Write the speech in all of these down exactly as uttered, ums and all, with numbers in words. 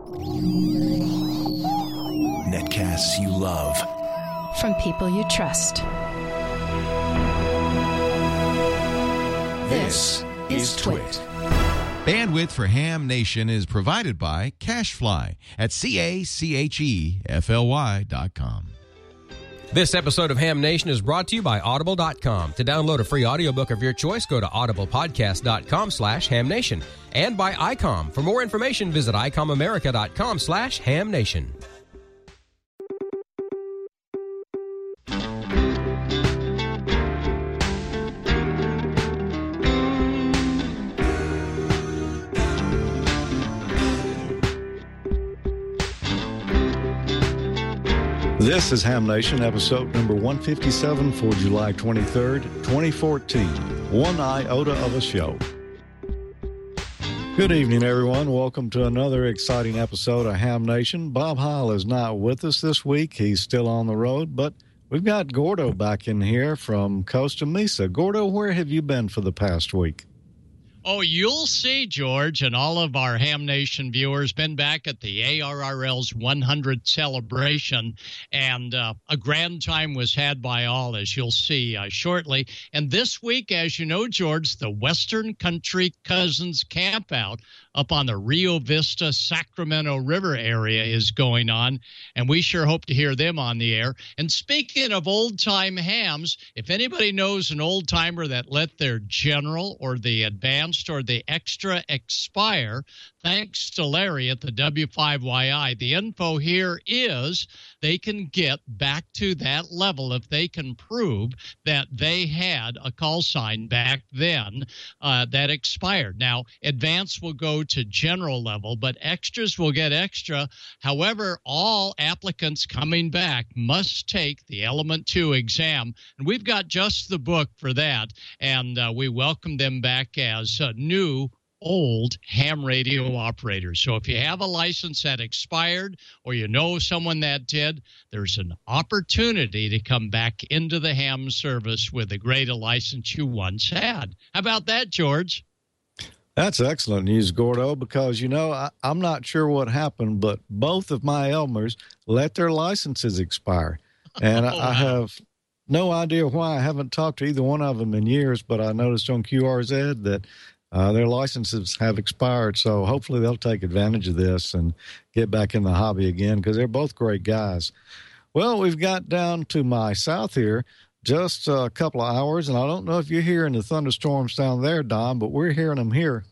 Netcasts you love. From people you trust. This is Twit. Bandwidth for Ham Nation is provided by CacheFly at C A C H E F L Y dot com. This episode of Ham Nation is brought to you by Audible dot com. To download a free audiobook of your choice, go to audiblepodcast dot com slash ham nation. And by I COM. For more information, visit I com America dot com slash ham nation. This is Ham Nation, episode number one fifty-seven for July twenty-third, twenty fourteen. One iota of a show. Good evening, everyone. Welcome to another exciting episode of Ham Nation. Bob Heil is not with us this week. He's still on the road, but we've got Gordo back in here from Costa Mesa. Gordo, where have you been for the past week? Oh, you'll see, George, and all of our Ham Nation viewers been back at the A R R L's one hundredth celebration, and uh, a grand time was had by all, as you'll see uh, shortly. And this week, as you know, George, the Western Country Cousins Campout up on the Rio Vista Sacramento River area is going on, and we sure hope to hear them on the air. And speaking of old-time hams, if anybody knows an old-timer that let their general or the advanced or the extra expire, thanks to Larry at the W five Y I, the info here is they can get back to that level if they can prove that they had a call sign back then uh, that expired. Now, advanced will go to general level, but extras will get extra. However, all applicants coming back must take the Element two exam, and we've got just the book for that, and uh, we welcome them back as uh, new old ham radio operators. So if you have a license that expired or you know someone that did, there's an opportunity to come back into the ham service with a greater license you once had. How about that, George? That's excellent news, Gordo, because, you know, I, I'm not sure what happened, but both of my Elmers let their licenses expire. And oh, I, I have no idea why. I haven't talked to either one of them in years, but I noticed on Q R Z that uh, their licenses have expired. So hopefully they'll take advantage of this and get back in the hobby again, because they're both great guys. Well, we've got down to my south here. Just a couple of hours, and I don't know if you're hearing the thunderstorms down there, Don, but we're hearing them here.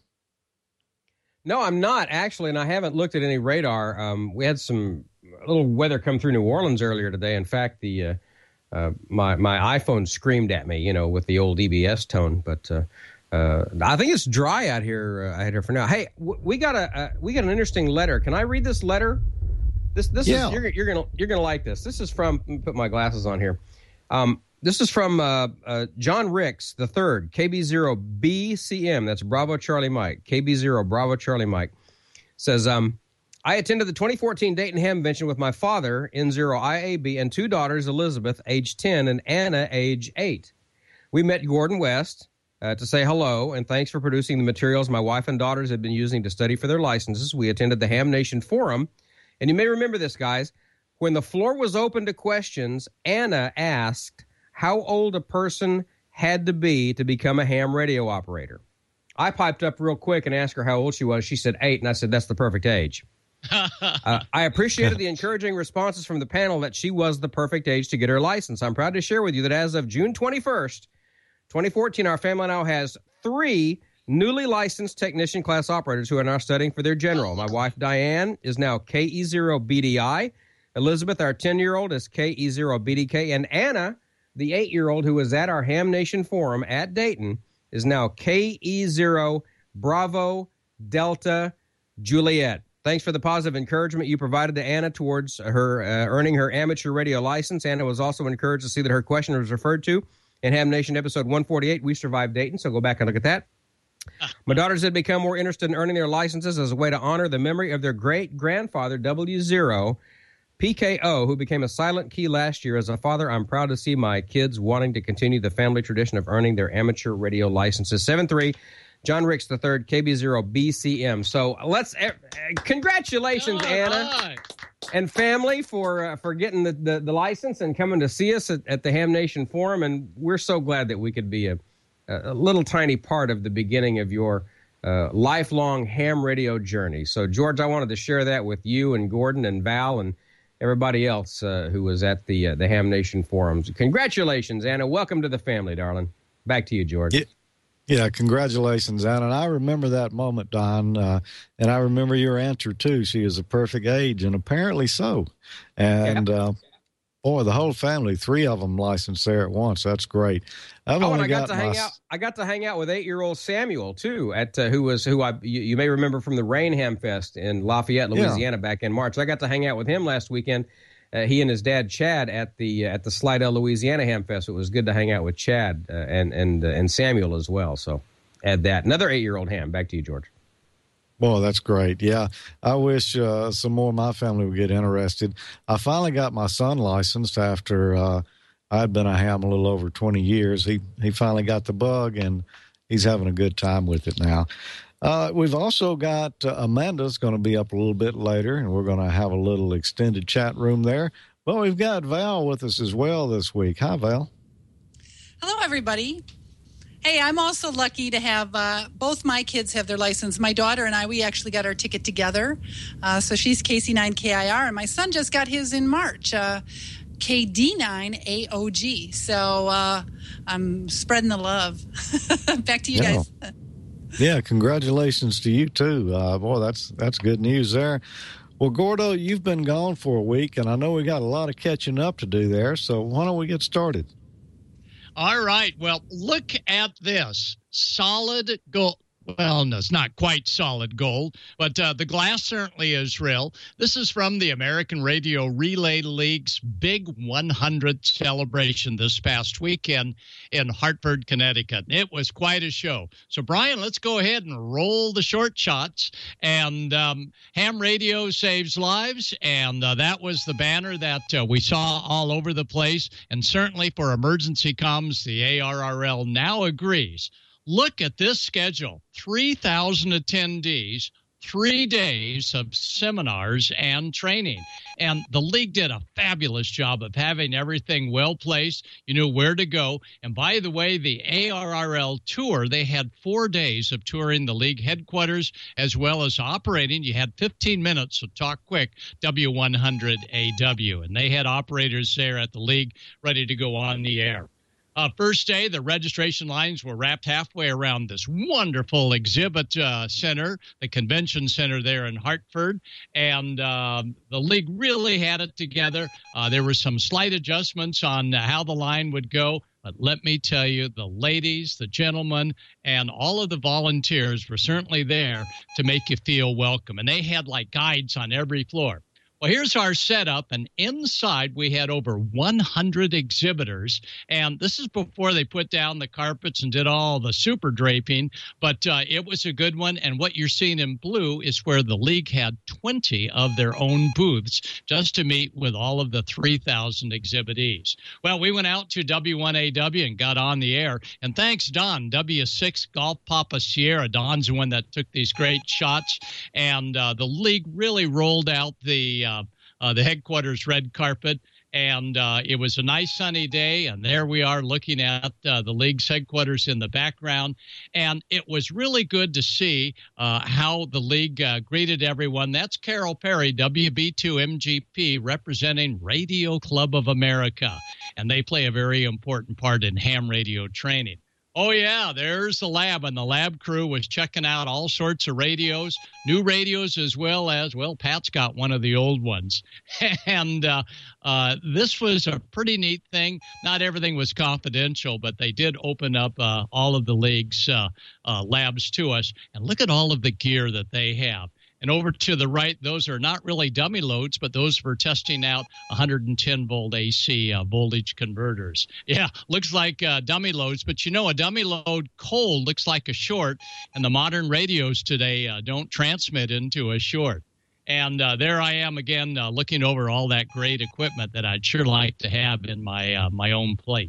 No, I'm not, actually, and I haven't looked at any radar. Um, we had some a little weather come through New Orleans earlier today. In fact, the uh, uh, my my iPhone screamed at me, you know, with the old E B S tone. But uh, uh, I think it's dry out here, uh, out here for now. Hey, w- we got a uh, we got an interesting letter. Can I read this letter? This this yeah. is you're you're gonna you're gonna like this. This is from. Let me put my glasses on here. Um, This is from uh, uh, John Ricks the third, K B zero B C M. That's Bravo Charlie Mike. K B zero Bravo Charlie Mike says, um, I attended the twenty fourteen Dayton Hamvention with my father, N zero I A B, and two daughters, Elizabeth, age ten, and Anna, age eight. We met Gordon West uh, to say hello, and thanks for producing the materials my wife and daughters have been using to study for their licenses. We attended the Ham Nation Forum, and you may remember this, guys. When the floor was open to questions, Anna asked how old a person had to be to become a ham radio operator. I piped up real quick and asked her how old she was. She said eight, and I said, that's the perfect age. uh, I appreciated the encouraging responses from the panel that she was the perfect age to get her license. I'm proud to share with you that as of June twenty-first, twenty fourteen, our family now has three newly licensed technician class operators who are now studying for their general. My wife, Diane, is now K E zero B D I. Elizabeth, our ten-year-old, is K E zero B D K. And Anna, the eight-year-old who was at our Ham Nation Forum at Dayton, is now K E zero Bravo Delta Juliet. Thanks for the positive encouragement you provided to Anna towards her uh, earning her amateur radio license. Anna was also encouraged to see that her question was referred to in Ham Nation episode one forty-eight, We Survived Dayton, so go back and look at that. My daughters had become more interested in earning their licenses as a way to honor the memory of their great-grandfather, W zero P K O, who became a silent key last year. As a father, I'm proud to see my kids wanting to continue the family tradition of earning their amateur radio licenses. seven three John Ricks the third, K B zero B C M. So let's uh, congratulations, All Anna right. and family for uh, for getting the, the, the license and coming to see us at, at the Ham Nation Forum. And we're so glad that we could be a, a little tiny part of the beginning of your uh, lifelong ham radio journey. So, George, I wanted to share that with you and Gordon and Val and everybody else uh, who was at the uh, the Ham Nation Forums. Congratulations, Anna. Welcome to the family, darling. Back to you, George. Yeah. Yeah, congratulations, Anna. And I remember that moment, Don, uh, and I remember your answer, too. She is a perfect age, and apparently so. And, yeah. uh, boy, the whole family, three of them licensed there at once. That's great. I've oh, only and I got, got to hang my... out. I got to hang out with eight-year-old Samuel, too, at uh, who was who I you, you may remember from the Rain Ham Fest in Lafayette, Louisiana, yeah. back in March. I got to hang out with him last weekend. Uh, he and his dad Chad at the uh, at the Slidell, Louisiana Ham Fest. It was good to hang out with Chad uh, and and uh, and Samuel as well. So add that. Another eight-year-old ham. Back to you, George. Boy, that's great. Yeah, I wish uh, some more of my family would get interested. I finally got my son licensed after uh, I'd been a ham a little over twenty years. He he finally got the bug, and he's having a good time with it now. Uh, we've also got uh, Amanda's going to be up a little bit later, and we're going to have a little extended chat room there. But we've got Val with us as well this week. Hi, Val. Hello, everybody. Hey, I'm also lucky to have uh, both my kids have their license. My daughter and I, we actually got our ticket together. Uh, so she's K C nine K I R, and my son just got his in March, uh, K D nine A O G. So uh, I'm spreading the love. Back to you yeah. guys. Yeah, congratulations to you, too. Uh, boy, that's that's good news there. Well, Gordo, you've been gone for a week, and I know we got a lot of catching up to do there, so why don't we get started? All right. Well, look at this. Solid gold. Well, no, it's not quite solid gold, but uh, the glass certainly is real. This is from the American Radio Relay League's Big one hundred celebration this past weekend in Hartford, Connecticut. It was quite a show. So, Brian, let's go ahead and roll the short shots. And um, Ham Radio Saves Lives, and uh, that was the banner that uh, we saw all over the place. And certainly for emergency comms, the A R R L now agrees. Look at this schedule, three thousand attendees, three days of seminars and training. And the league did a fabulous job of having everything well placed. You knew where to go. And by the way, the A R R L tour, they had four days of touring the league headquarters as well as operating. You had fifteen minutes, so talk quick, W one hundred A W. And they had operators there at the league ready to go on the air. Uh, first day, the registration lines were wrapped halfway around this wonderful exhibit uh, center, the convention center there in Hartford, and uh, the league really had it together. Uh, there were some slight adjustments on uh, how the line would go, but let me tell you, the ladies, the gentlemen, and all of the volunteers were certainly there to make you feel welcome, and they had like guides on every floor. Well, here's our setup, and inside we had over one hundred exhibitors, and this is before they put down the carpets and did all the super draping, but uh, it was a good one, and what you're seeing in blue is where the league had twenty of their own booths just to meet with all of the three thousand exhibitees. Well, we went out to W one A W and got on the air, and thanks, Don, W six Golf Papa Sierra. Don's the one that took these great shots, and uh, the league really rolled out the uh, Uh, the headquarters red carpet, and uh, it was a nice sunny day, and there we are looking at uh, the league's headquarters in the background, and it was really good to see uh, how the league uh, greeted everyone. That's Carol Perry, W B two M G P, representing Radio Club of America, and they play a very important part in ham radio training. Oh, yeah, there's the lab, and the lab crew was checking out all sorts of radios, new radios as well as, well, Pat's got one of the old ones. And uh, uh, this was a pretty neat thing. Not everything was confidential, but they did open up uh, all of the league's uh, uh, labs to us. And look at all of the gear that they have. And over to the right, those are not really dummy loads, but those for testing out one hundred ten volt A C uh, voltage converters. Yeah, looks like uh, dummy loads, but you know, a dummy load cold looks like a short, and the modern radios today uh, don't transmit into a short. And uh, there I am again uh, looking over all that great equipment that I'd sure like to have in my uh, my own place.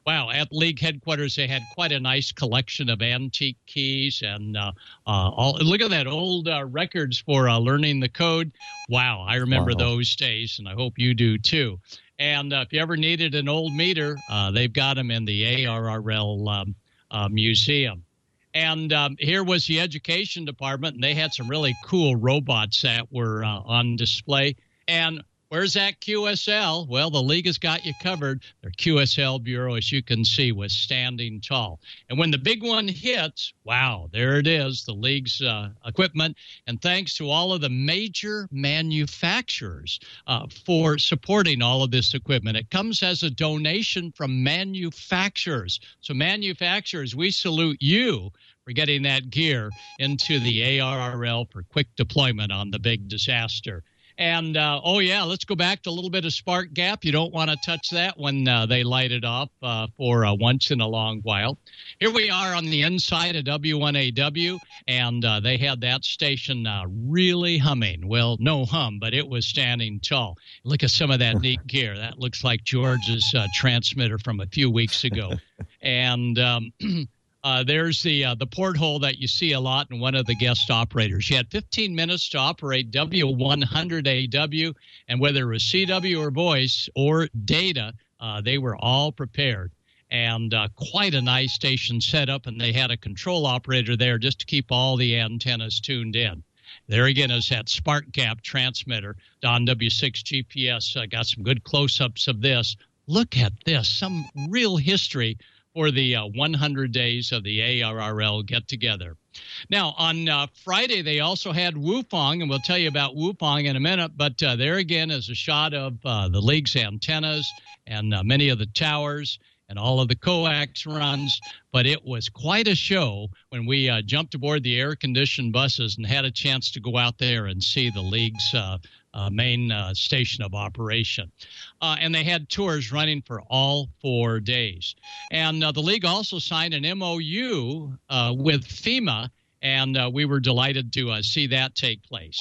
Wow, at league headquarters, they had quite a nice collection of antique keys and uh, uh, all. Look at that old uh, records for uh, learning the code. Wow, I remember Wow. those days, and I hope you do too. And uh, if you ever needed an old meter, uh, they've got them in the A R R L um, uh, museum. And um, here was the education department, and they had some really cool robots that were uh, on display. And where's that Q S L? Well, the league has got you covered. Their Q S L bureau, as you can see, was standing tall. And when the big one hits, wow, there it is, the league's uh, equipment. And thanks to all of the major manufacturers uh, for supporting all of this equipment. It comes as a donation from manufacturers. So manufacturers, we salute you for getting that gear into the A R R L for quick deployment on the big disaster. And, uh, oh, yeah, let's go back to a little bit of spark gap. You don't want to touch that when uh, they light it off uh, for uh, once in a long while. Here we are on the inside of W one A W, and uh, they had that station uh, really humming. Well, no hum, but it was standing tall. Look at some of that neat gear. That looks like George's uh, transmitter from a few weeks ago. And um Uh, there's the uh, the porthole that you see a lot in one of the guest operators. You had fifteen minutes to operate W one hundred A W, and whether it was C W or voice or data, uh, they were all prepared. And uh, quite a nice station setup, and they had a control operator there just to keep all the antennas tuned in. There again is that spark gap transmitter. Don W six G P S uh, got some good close-ups of this. Look at this, some real history for the uh, one hundred days of the A R R L get-together. Now, on uh, Friday, they also had Wufong, and we'll tell you about Wufong in a minute, but uh, there again is a shot of uh, the league's antennas and uh, many of the towers and all of the coax runs, but it was quite a show when we uh, jumped aboard the air-conditioned buses and had a chance to go out there and see the league's uh, uh, main uh, station of operation. Uh, and they had tours running for all four days. And uh, the league also signed an M O U uh, with FEMA, and uh, we were delighted to uh, see that take place.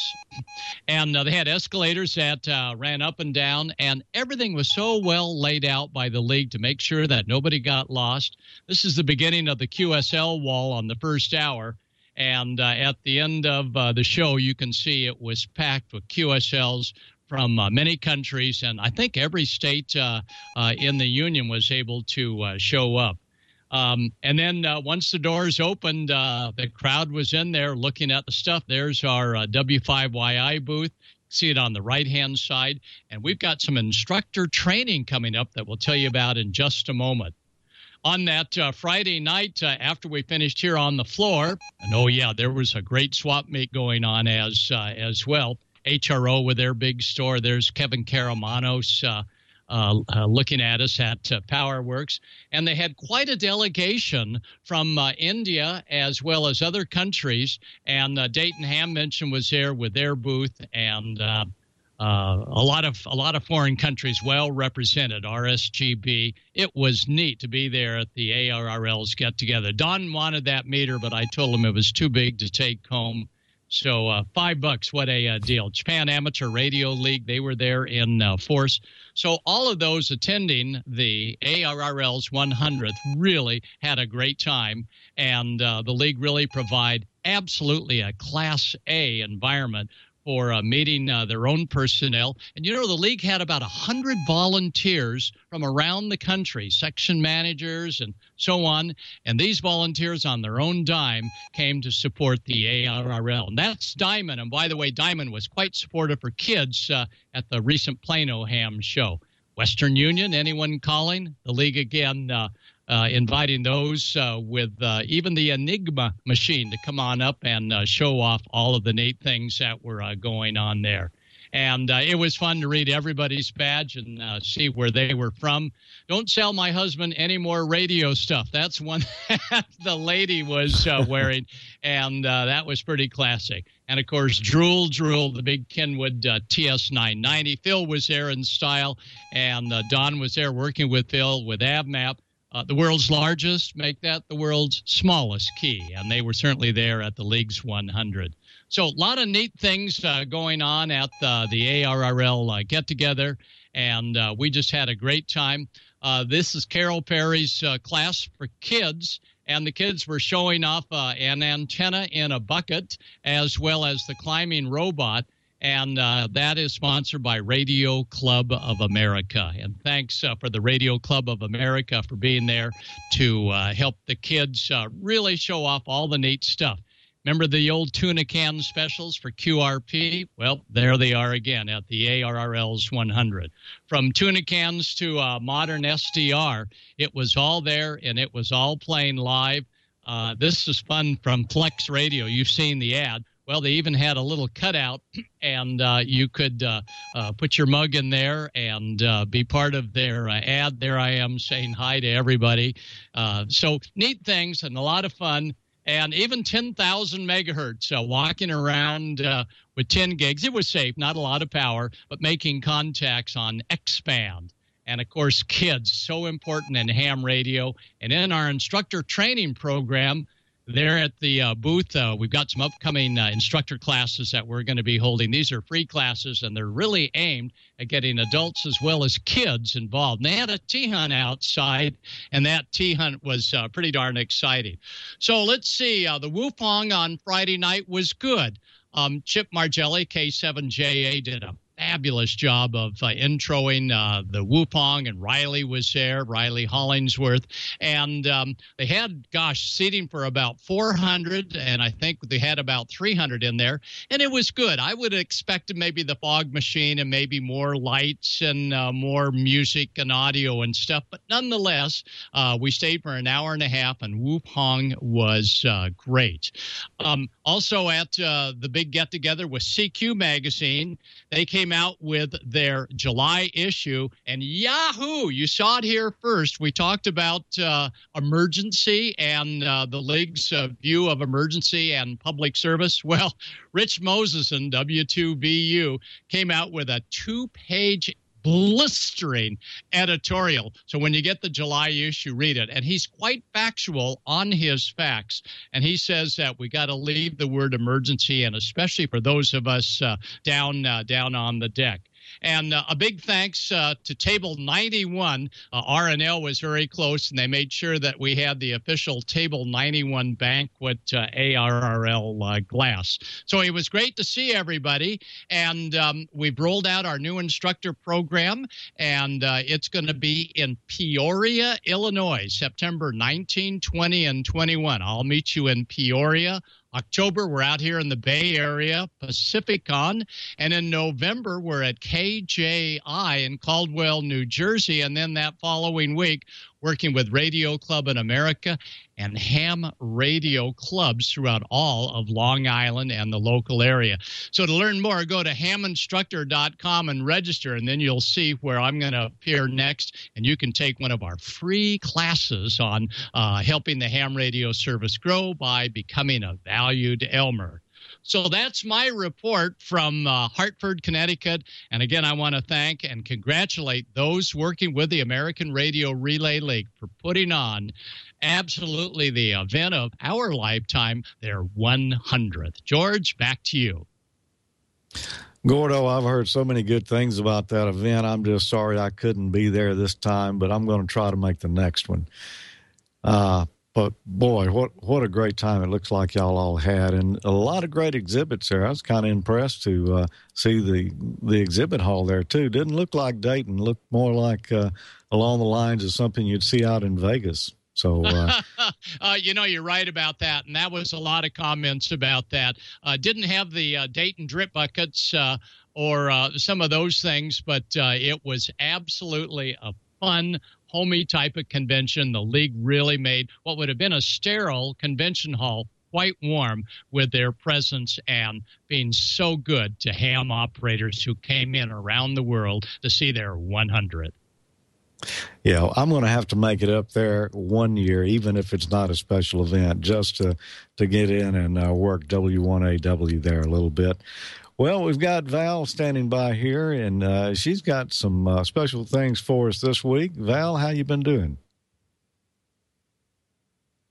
And uh, they had escalators that uh, ran up and down, and everything was so well laid out by the league to make sure that nobody got lost. This is the beginning of the Q S L wall on the first hour, and uh, at the end of uh, the show, you can see it was packed with Q S Ls from uh, many countries, and I think every state uh, uh, in the union was able to uh, show up. Um, and then uh, once the doors opened, uh, the crowd was in there looking at the stuff. There's our uh, W five Y I booth. See it on the right-hand side. And we've got some instructor training coming up that we'll tell you about in just a moment. On that uh, Friday night, uh, after we finished here on the floor, and oh, yeah, there was a great swap meet going on as, uh, as well. H R O with their big store. There's Kevin Karamanos, uh, Uh, uh, looking at us at uh, PowerWorks. And they had quite a delegation from uh, India as well as other countries. And uh, Dayton Ham Mention was there with their booth, and uh, uh, a lot of a lot of foreign countries well represented, R S G B. It was neat to be there at the A R R L's get-together. Don wanted that meter, but I told him it was too big to take home. So uh, five bucks, what a uh, deal. Japan Amateur Radio League, they were there in uh, force. So all of those attending the A R R L's one hundredth really had a great time, and uh, the league really provide absolutely a Class A environment for uh, meeting uh, their own personnel. And, you know, the league had about one hundred volunteers from around the country, section managers and so on. And these volunteers on their own dime came to support the A R R L. And that's Diamond. And, by the way, Diamond was quite supportive for kids uh, at the recent Plano Ham show. Western Union, anyone calling? The league, again, uh, Uh, inviting those uh, with uh, even the Enigma machine to come on up and uh, show off all of the neat things that were uh, going on there. And uh, it was fun to read everybody's badge and uh, see where they were from. Don't sell my husband any more radio stuff. That's one that the lady was uh, wearing, and uh, that was pretty classic. And, of course, Drool, Drool, the big Kenwood uh, T S nine ninety. Phil was there in style, and uh, Don was there working with Phil with AvMap. Uh, the world's largest, make that the world's smallest key. And they were certainly there at the League's one hundred. So a lot of neat things uh, going on at the, the A R R L uh, get-together, and uh, we just had a great time. Uh, this is Carol Perry's uh, class for kids, and the kids were showing off uh, an antenna in a bucket as well as the climbing robot. And uh, that is sponsored by Radio Club of America. And thanks uh, for the Radio Club of America for being there to uh, help the kids uh, really show off all the neat stuff. Remember the old tuna can specials for Q R P? Well, there they are again at the A R R L's one hundred. From tuna cans to uh, modern S D R, it was all there, and it was all playing live. Uh, this is fun from Flex Radio. You've seen the ad. Well, they even had a little cutout, and uh, you could uh, uh, put your mug in there and uh, be part of their uh, ad. There I am saying hi to everybody. Uh, so neat things and a lot of fun, and even ten thousand megahertz uh, walking around uh, with ten gigs. It was safe, not a lot of power, but making contacts on X-band. And, of course, kids, so important in ham radio. And in our instructor training program, there at the uh, booth, uh, we've got some upcoming uh, instructor classes that we're going to be holding. These are free classes, and they're really aimed at getting adults as well as kids involved. And they had a T-hunt outside, and that T-hunt was uh, pretty darn exciting. So let's see. Uh, the Wupong on Friday night was good. Um, Chip Margelli, K seven J A, did a fabulous job of uh, introing uh, the Wupong, and Riley was there, Riley Hollingsworth. And um, they had, gosh, seating for about four hundred, and I think they had about three hundred in there. And it was good. I would have expected maybe the fog machine and maybe more lights and uh, more music and audio and stuff. But nonetheless, uh, we stayed for an hour and a half, and Wupong was uh, great. Um, also at uh, the big get-together with C Q Magazine, they came out with their July issue, and Yahoo! You saw it here first. We talked about uh, emergency and uh, the league's uh, view of emergency and public service. Well, Rich Moseson, W two B U, came out with a two-page blistering editorial. So when you get the July issue, read it. And he's quite factual on his facts. And he says that we got to leave the word emergency, and especially for those of us uh, down uh, down on the deck. And uh, a big thanks uh, to Table ninety-one. Uh, R and L was very close, and they made sure that we had the official Table ninety-one banquet uh, A R R L uh, glass. So it was great to see everybody, and um, we've rolled out our new instructor program, and uh, it's going to be in Peoria, Illinois, September nineteenth, twentieth, and twenty-first. I'll meet you in Peoria. October, we're out here in the Bay Area, Pacificon. And in November, we're at K J I in Caldwell, New Jersey. And then that following week, working with Radio Club in America and ham radio clubs throughout all of Long Island and the local area. So to learn more, go to ham instructor dot com and register, and then you'll see where I'm going to appear next, and you can take one of our free classes on uh, helping the ham radio service grow by becoming a valued Elmer. So that's my report from uh, Hartford, Connecticut. And again, I want to thank and congratulate those working with the American Radio Relay League for putting on absolutely the event of our lifetime, their one hundredth. George, back to you. Gordo, I've heard so many good things about that event. I'm just sorry I couldn't be there this time, but I'm going to try to make the next one. Uh, But, boy, what what a great time it looks like y'all all had. And a lot of great exhibits there. I was kind of impressed to uh, see the the exhibit hall there, too. Didn't look like Dayton. Looked more like uh, along the lines of something you'd see out in Vegas. So, uh, uh, you know, you're right about that. And that was a lot of comments about that. Uh, didn't have the uh, Dayton drip buckets uh, or uh, some of those things, but uh, it was absolutely a fun, homey type of convention. The league really made what would have been a sterile convention hall quite warm with their presence and being so good to ham operators who came in around the world to see their one hundredth. Yeah, I'm going to have to make it up there one year, even if it's not a special event, just to, to get in and uh, work W one A W there a little bit. Well, we've got Val standing by here, and uh, she's got some uh, special things for us this week. Val, how you been doing?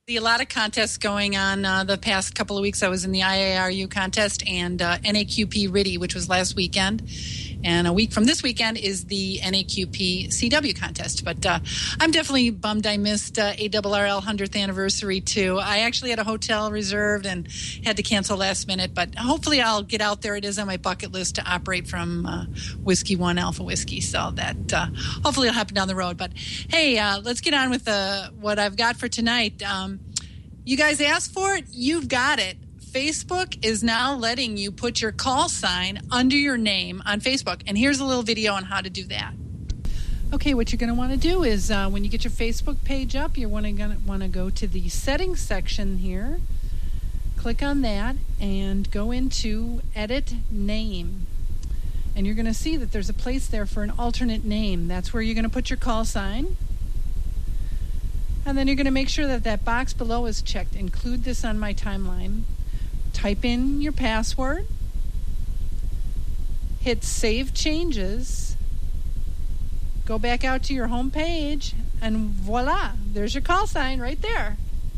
A lot of contests going on uh, the past couple of weeks. I was in the I A R U contest and uh, N A Q P R I D I, which was last weekend. And a week from this weekend is the N A Q P C W contest. But uh, I'm definitely bummed I missed uh, A R R L one hundredth anniversary, too. I actually had a hotel reserved and had to cancel last minute. But hopefully I'll get out there. It is on my bucket list to operate from uh, Whiskey one Alpha Whiskey. So that uh, hopefully will happen down the road. But, hey, uh, let's get on with uh, what I've got for tonight. Um, you guys asked for it. You've got it. Facebook is now letting you put your call sign under your name on Facebook. And here's a little video on how to do that. Okay, what you're going to want to do is uh, when you get your Facebook page up, you're going to want to go to the settings section here. Click on that and go into Edit Name. And you're going to see that there's a place there for an alternate name. That's where you're going to put your call sign. And then you're going to make sure that that box below is checked. Include this on my timeline. Type in your password. Hit Save Changes. Go back out to your home page. And voila, there's your call sign right there.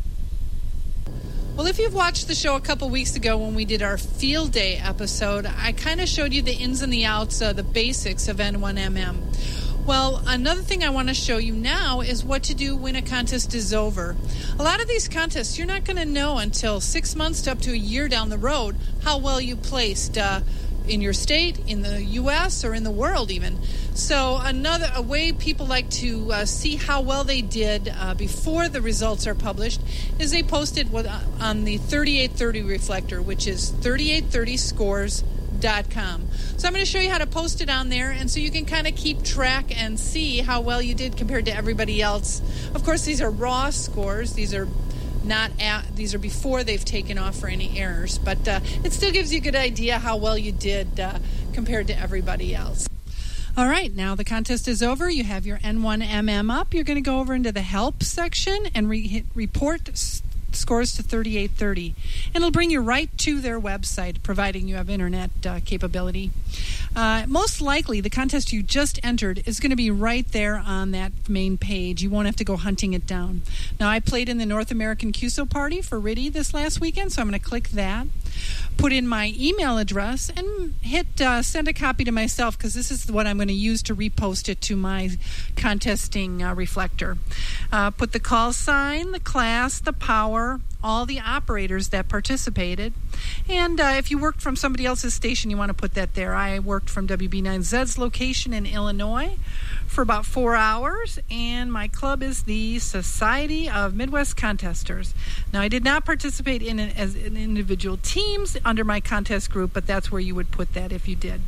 Well, if you've watched the show a couple weeks ago when we did our field day episode, I kind of showed you the ins and the outs, uh, the basics of N one M M. Well, another thing I want to show you now is what to do when a contest is over. A lot of these contests, you're not going to know until six months to up to a year down the road how well you placed uh, in your state, in the U S, or in the world even. So another a way people like to uh, see how well they did uh, before the results are published is they post it with, uh, on the thirty-eight thirty reflector, which is thirty-eight thirty scores dot com. So I'm going to show you how to post it on there, and so you can kind of keep track and see how well you did compared to everybody else. Of course, these are raw scores. These are not at, these are before they've taken off for any errors, but uh, it still gives you a good idea how well you did uh, compared to everybody else. All right, now the contest is over. You have your N one M M up. You're going to go over into the Help section and re- hit Report s- Scores to thirty-eight thirty. And it'll bring you right to their website, providing you have internet uh, capability. Uh, most likely, the contest you just entered is going to be right there on that main page. You won't have to go hunting it down. Now, I played in the North American Q S O party for R I D I this last weekend, so I'm going to click that. Put in my email address and hit uh, send a copy to myself, because this is what I'm going to use to repost it to my contesting uh, reflector. Uh, put the call sign, the class, the power, all the operators that participated. And uh, if you worked from somebody else's station, you want to put that there. I worked from W B nine Z's location in Illinois for about four hours, and my club is the Society of Midwest Contesters. Now, I did not participate in it as in individual teams under my contest group, but that's where you would put that if you did.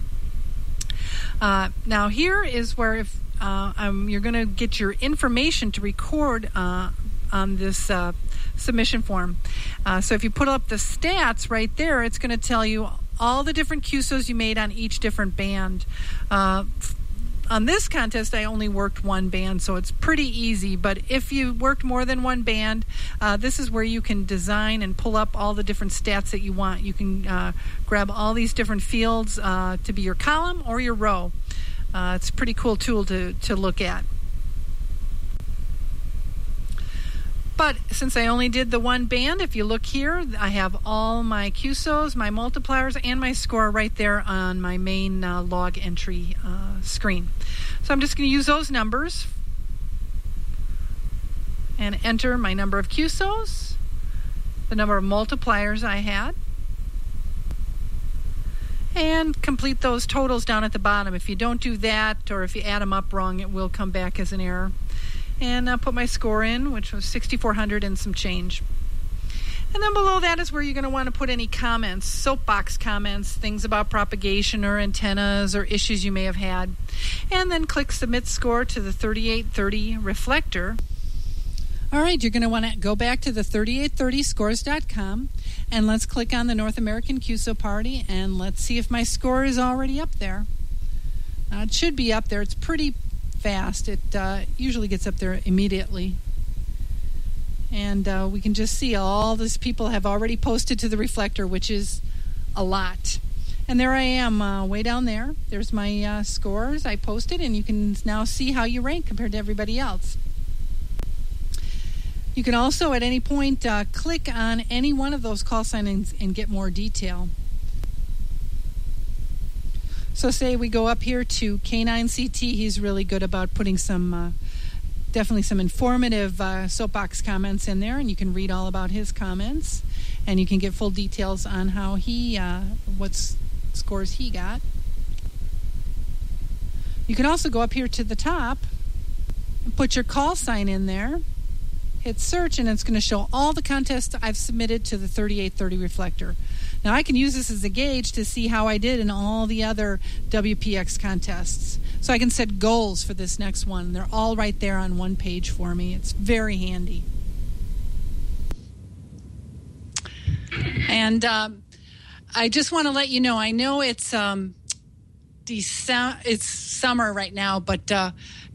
Uh, now, here is where if uh, um, you're going to get your information to record uh, on this uh, submission form. Uh, so if you put up the stats right there, it's going to tell you all the different Q S Os you made on each different band. Uh, on this contest, I only worked one band, so it's pretty easy. But if you worked more than one band, uh, this is where you can design and pull up all the different stats that you want. You can uh, grab all these different fields uh, to be your column or your row. Uh, it's a pretty cool tool to, to look at. But since I only did the one band, if you look here, I have all my Q S Os, my multipliers, and my score right there on my main uh, log entry uh, screen. So I'm just going to use those numbers and enter my number of Q S Os, the number of multipliers I had, and complete those totals down at the bottom. If you don't do that, or if you add them up wrong, it will come back as an error. And I'll put my score in, which was sixty-four hundred and some change. And then below that is where you're going to want to put any comments, soapbox comments, things about propagation or antennas or issues you may have had. And then click Submit Score to the thirty-eight thirty reflector. All right, you're going to want to go back to the thirty-eight thirty scores dot com, and let's click on the North American Q S O party, and let's see if my score is already up there. Now, it should be up there. It's pretty fast. It uh, usually gets up there immediately. And uh, we can just see all these people have already posted to the reflector, which is a lot. And there I am, uh, way down there. There's my uh, scores I posted, and you can now see how you rank compared to everybody else. You can also at any point uh, click on any one of those call signs and get more detail. So say we go up here to K nine C T. He's really good about putting some, uh, definitely some informative uh, soapbox comments in there, and you can read all about his comments, and you can get full details on how he, uh, what scores he got. You can also go up here to the top and put your call sign in there. Hit search, and it's going to show all the contests I've submitted to the thirty-eight thirty reflector. Now, I can use this as a gauge to see how I did in all the other W P X contests. So I can set goals for this next one. They're all right there on one page for me. It's very handy. And um, I just want to let you know, I know it's um, December, it's summer right now, but uh,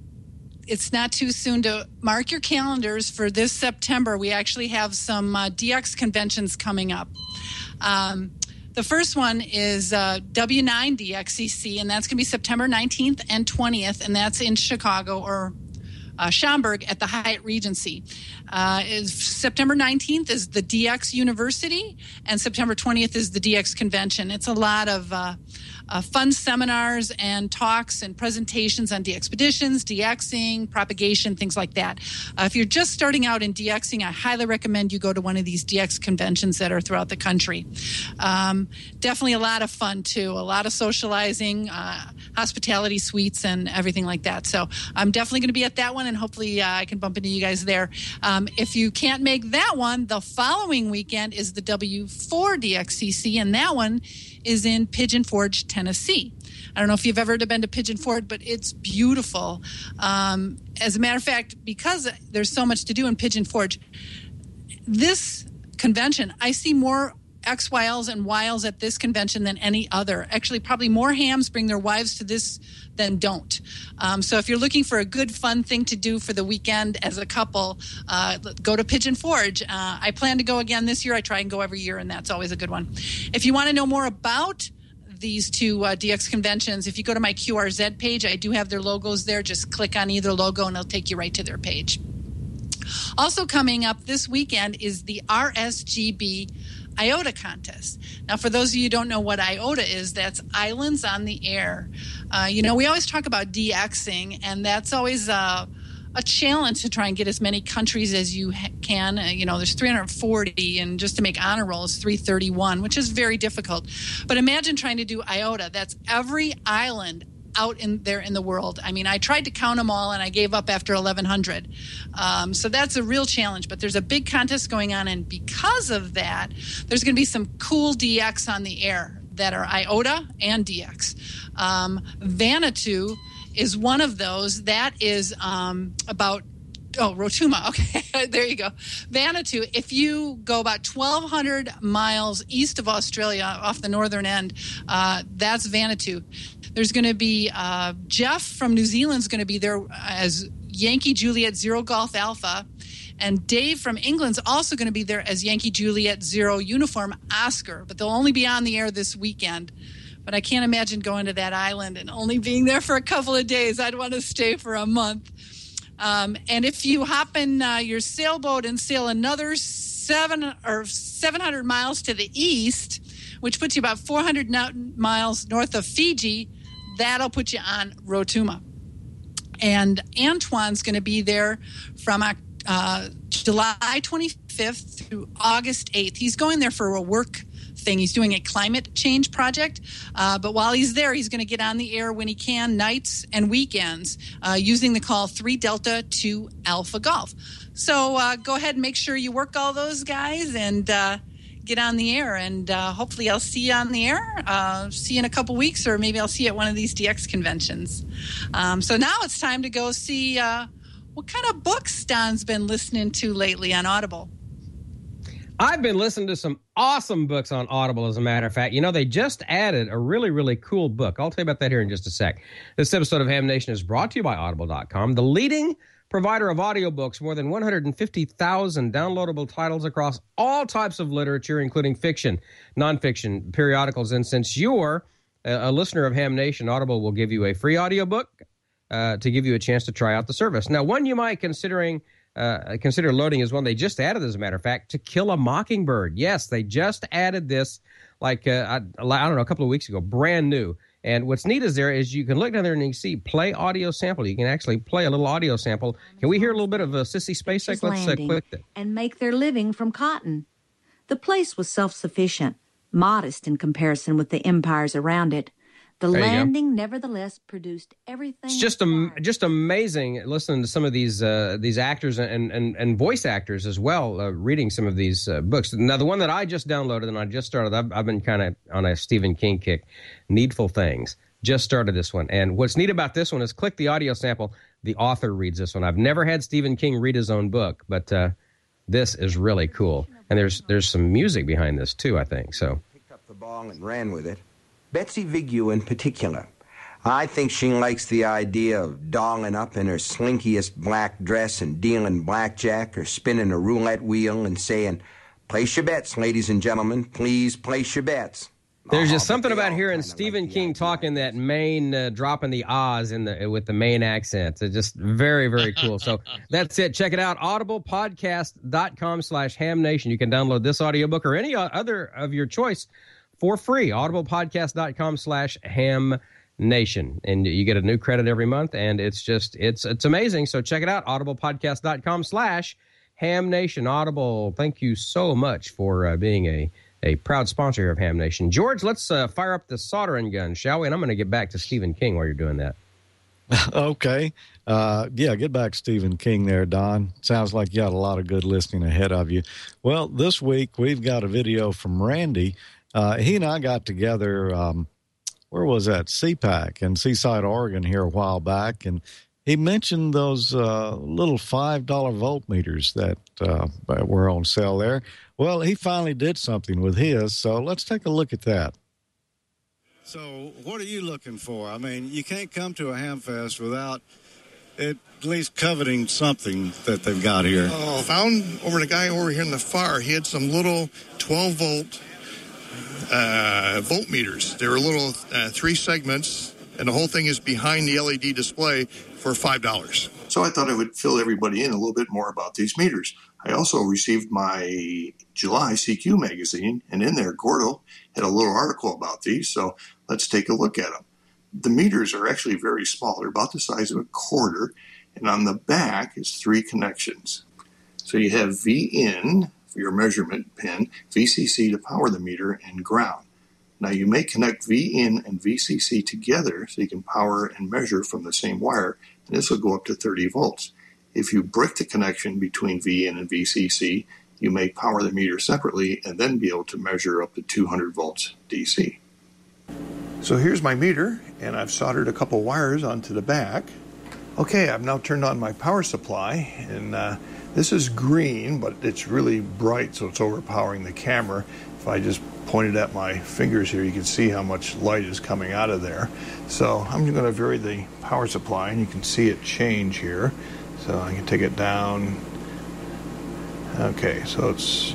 it's not too soon to mark your calendars for this September. We actually have some uh, D X conventions coming up. Um, the first one is uh, W nine D X C C, and that's going to be September nineteenth and twentieth, and that's in Chicago or uh, Schaumburg at the Hyatt Regency. Uh, is September nineteenth is the D X University, and September twentieth is the D X Convention. It's a lot of uh, uh, fun seminars and talks and presentations on DXpeditions, DXing, propagation, things like that. Uh, if you're just starting out in DXing, I highly recommend you go to one of these D X conventions that are throughout the country. Um, definitely a lot of fun, too. A lot of socializing, uh, hospitality suites, and everything like that. So I'm definitely going to be at that one, and hopefully uh, I can bump into you guys there. Um, if you can't make that one, the following weekend is the W four D X C C, and that one is in Pigeon Forge, Tennessee. I don't know if you've ever been to Pigeon Forge, but it's beautiful. Um, as a matter of fact, because there's so much to do in Pigeon Forge, this convention, I see more X Y Ls and Y Ls at this convention than any other. Actually, probably more hams bring their wives to this than don't. Um, so if you're looking for a good, fun thing to do for the weekend as a couple, uh, go to Pigeon Forge. Uh, I plan to go again this year. I try and go every year, and that's always a good one. If you want to know more about these two uh, D X conventions, if you go to my Q R Z page, I do have their logos there. Just click on either logo, and it'll take you right to their page. Also coming up this weekend is the R S G B I O T A contest. Now, for those of you who don't know what I O T A is, that's Islands on the Air. Uh, you know, we always talk about DXing, and that's always uh, a challenge to try and get as many countries as you ha- can. Uh, you know, there's three hundred forty, and just to make honor roll is three thirty-one, which is very difficult. But imagine trying to do I O T A. That's every island out in there in the world. I mean, I tried to count them all, and I gave up after eleven hundred. Um, so that's a real challenge. But there's a big contest going on, and because of that, there's going to be some cool D X on the air that are I O T A and D X. Um, Vanuatu is one of those. That is um, about Oh, Rotuma. Okay, there you go. Vanuatu, if you go about twelve hundred miles east of Australia off the northern end, uh, that's Vanuatu. There's going to be uh, Jeff from New Zealand's going to be there as Yankee Juliet Zero Golf Alpha. And Dave from England's also going to be there as Yankee Juliet Zero Uniform Oscar. But they'll only be on the air this weekend. But I can't imagine going to that island and only being there for a couple of days. I'd want to stay for a month. Um, and if you hop in uh, your sailboat and sail another seven or seven hundred miles to the east, which puts you about four hundred miles north of Fiji, that'll put you on Rotuma. And Antoine's going to be there from uh, July twenty-fifth through August eighth. He's going there for a work thing. He's doing a climate change project. Uh, but while he's there, he's going to get on the air when he can, nights and weekends, uh, using the call three Delta two Alpha Golf. So uh, go ahead and make sure you work all those guys and uh, get on the air. And uh, hopefully I'll see you on the air, uh, see you in a couple weeks, or maybe I'll see you at one of these D X conventions. Um, so now it's time to go see uh, what kind of books Don's been listening to lately on Audible. I've been listening to some awesome books on Audible, as a matter of fact. You know, they just added a really, really cool book. I'll tell you about that here in just a sec. This episode of Ham Nation is brought to you by Audible dot com, the leading provider of audiobooks, more than one hundred fifty thousand downloadable titles across all types of literature, including fiction, nonfiction, periodicals. And since you're a listener of Ham Nation, Audible will give you a free audiobook uh, to give you a chance to try out the service. Now, one you might considering uh, consider loading as well. They just added, as a matter of fact, To Kill a Mockingbird. Yes, they just added this like, uh, I, I don't know, a couple of weeks ago, brand new. And what's neat is there is you can look down there and you can see play audio sample. You can actually play a little audio sample. Can we hear a little bit of a Sissy Spacek? Let's uh, click that. And make their living from cotton. The place was self-sufficient, modest in comparison with the empires around it. The landing, nevertheless, produced everything. It's just am- just amazing listening to some of these uh, these actors and, and, and voice actors as well, uh, reading some of these uh, books. Now, the one that I just downloaded and I just started, I've, I've been kind of on a Stephen King kick, Needful Things. Just started this one. And what's neat about this one is click the audio sample. The author reads this one. I've never had Stephen King read his own book, but uh, this is really cool. And there's there's some music behind this, too, I think. So picked up the ball and ran with it. Betsy Vigue in particular. I think she likes the idea of dolling up in her slinkiest black dress and dealing blackjack or spinning a roulette wheel and saying, place your bets, ladies and gentlemen. Please place your bets. There's just something about hearing Stephen King talking that Maine, uh, dropping the ahs in the with the Maine accent. It's just very, very cool. So that's it. Check it out. audiblepodcast.com slash ham nation. You can download this audiobook or any other of your choice for free. audiblepodcast.com slash ham nation. And you get a new credit every month. And it's just, it's it's amazing. So check it out. audiblepodcast.com slash ham nation. Audible, thank you so much for uh, being a a proud sponsor here of Ham Nation. George, let's uh, fire up the soldering gun, shall we? And I'm going to get back to Stephen King while you're doing that. Okay. Uh, yeah, get back to Stephen King there, Don. Sounds like you got a lot of good listening ahead of you. Well, this week we've got a video from Randy. Uh, he and I got together, um, where was that? C PAC in Seaside, Oregon here a while back, and he mentioned those uh, little five dollar voltmeters that uh, were on sale there. Well, he finally did something with his, so let's take a look at that. So what are you looking for? I mean, you can't come to a ham fest without at least coveting something that they've got here. Oh, found over the guy over here in the far, he had some little twelve volt uh, voltmeters. They were little uh, three segments, and the whole thing is behind the L E D display for five dollars. So I thought I would fill everybody in a little bit more about these meters. I also received my July C Q magazine, and in there, Gordo had a little article about these, so let's take a look at them. The meters are actually very small. They're about the size of a quarter, and on the back is three connections. So you have V in for your measurement pin, V C C to power the meter, and ground. Now you may connect V in and V C C together so you can power and measure from the same wire, and this will go up to thirty volts. If you break the connection between V in and V C C, you may power the meter separately and then be able to measure up to two hundred volts D C. So here's my meter, and I've soldered a couple wires onto the back. Okay, I've now turned on my power supply, and uh, this is green, but it's really bright, so it's overpowering the camera. If I just pointed at my fingers here, you can see how much light is coming out of there. So I'm going to vary the power supply, and you can see it change here. So I can take it down. Okay, so it's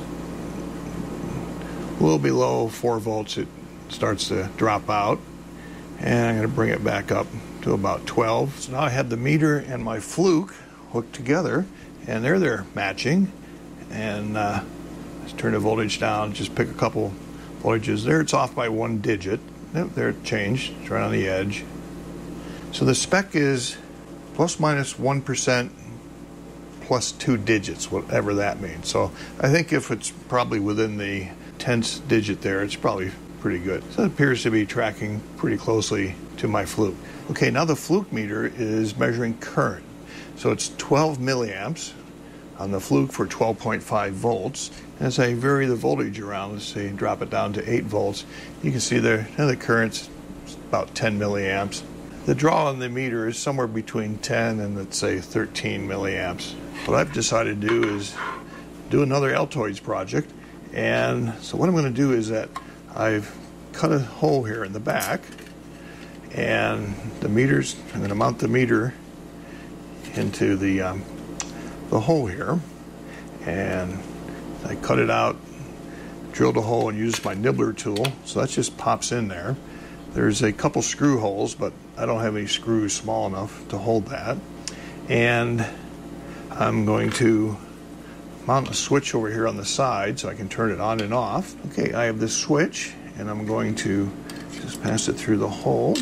a little below four volts. It starts to drop out. And I'm going to bring it back up to about twelve. So now I have the meter and my fluke hooked together, and there they're matching. And uh, let's turn the voltage down, just pick a couple voltages. There it's off by one digit. Yep, there it changed. It's right on the edge. So the spec is plus minus one percent plus two digits, whatever that means. So I think if it's probably within the tenth digit there, it's probably pretty good. So it appears to be tracking pretty closely to my fluke. Okay, now the fluke meter is measuring current. So it's twelve milliamps on the fluke for twelve point five volts. And as I vary the voltage around, let's say drop it down to eight volts, you can see there, now the current's about ten milliamps. The draw on the meter is somewhere between ten and, let's say, thirteen milliamps. What I've decided to do is do another Altoids project. And so what I'm going to do is that I've cut a hole here in the back, and the meters, I'm going to mount the meter into the, um, the hole here. And I cut it out, drilled a hole, and used my nibbler tool. So that just pops in there. There's a couple screw holes, but I don't have any screws small enough to hold that. And I'm going to mount a switch over here on the side so I can turn it on and off. Okay, I have this switch, and I'm going to just pass it through the hole.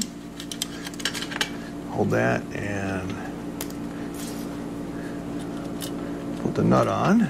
Hold that and put the nut on.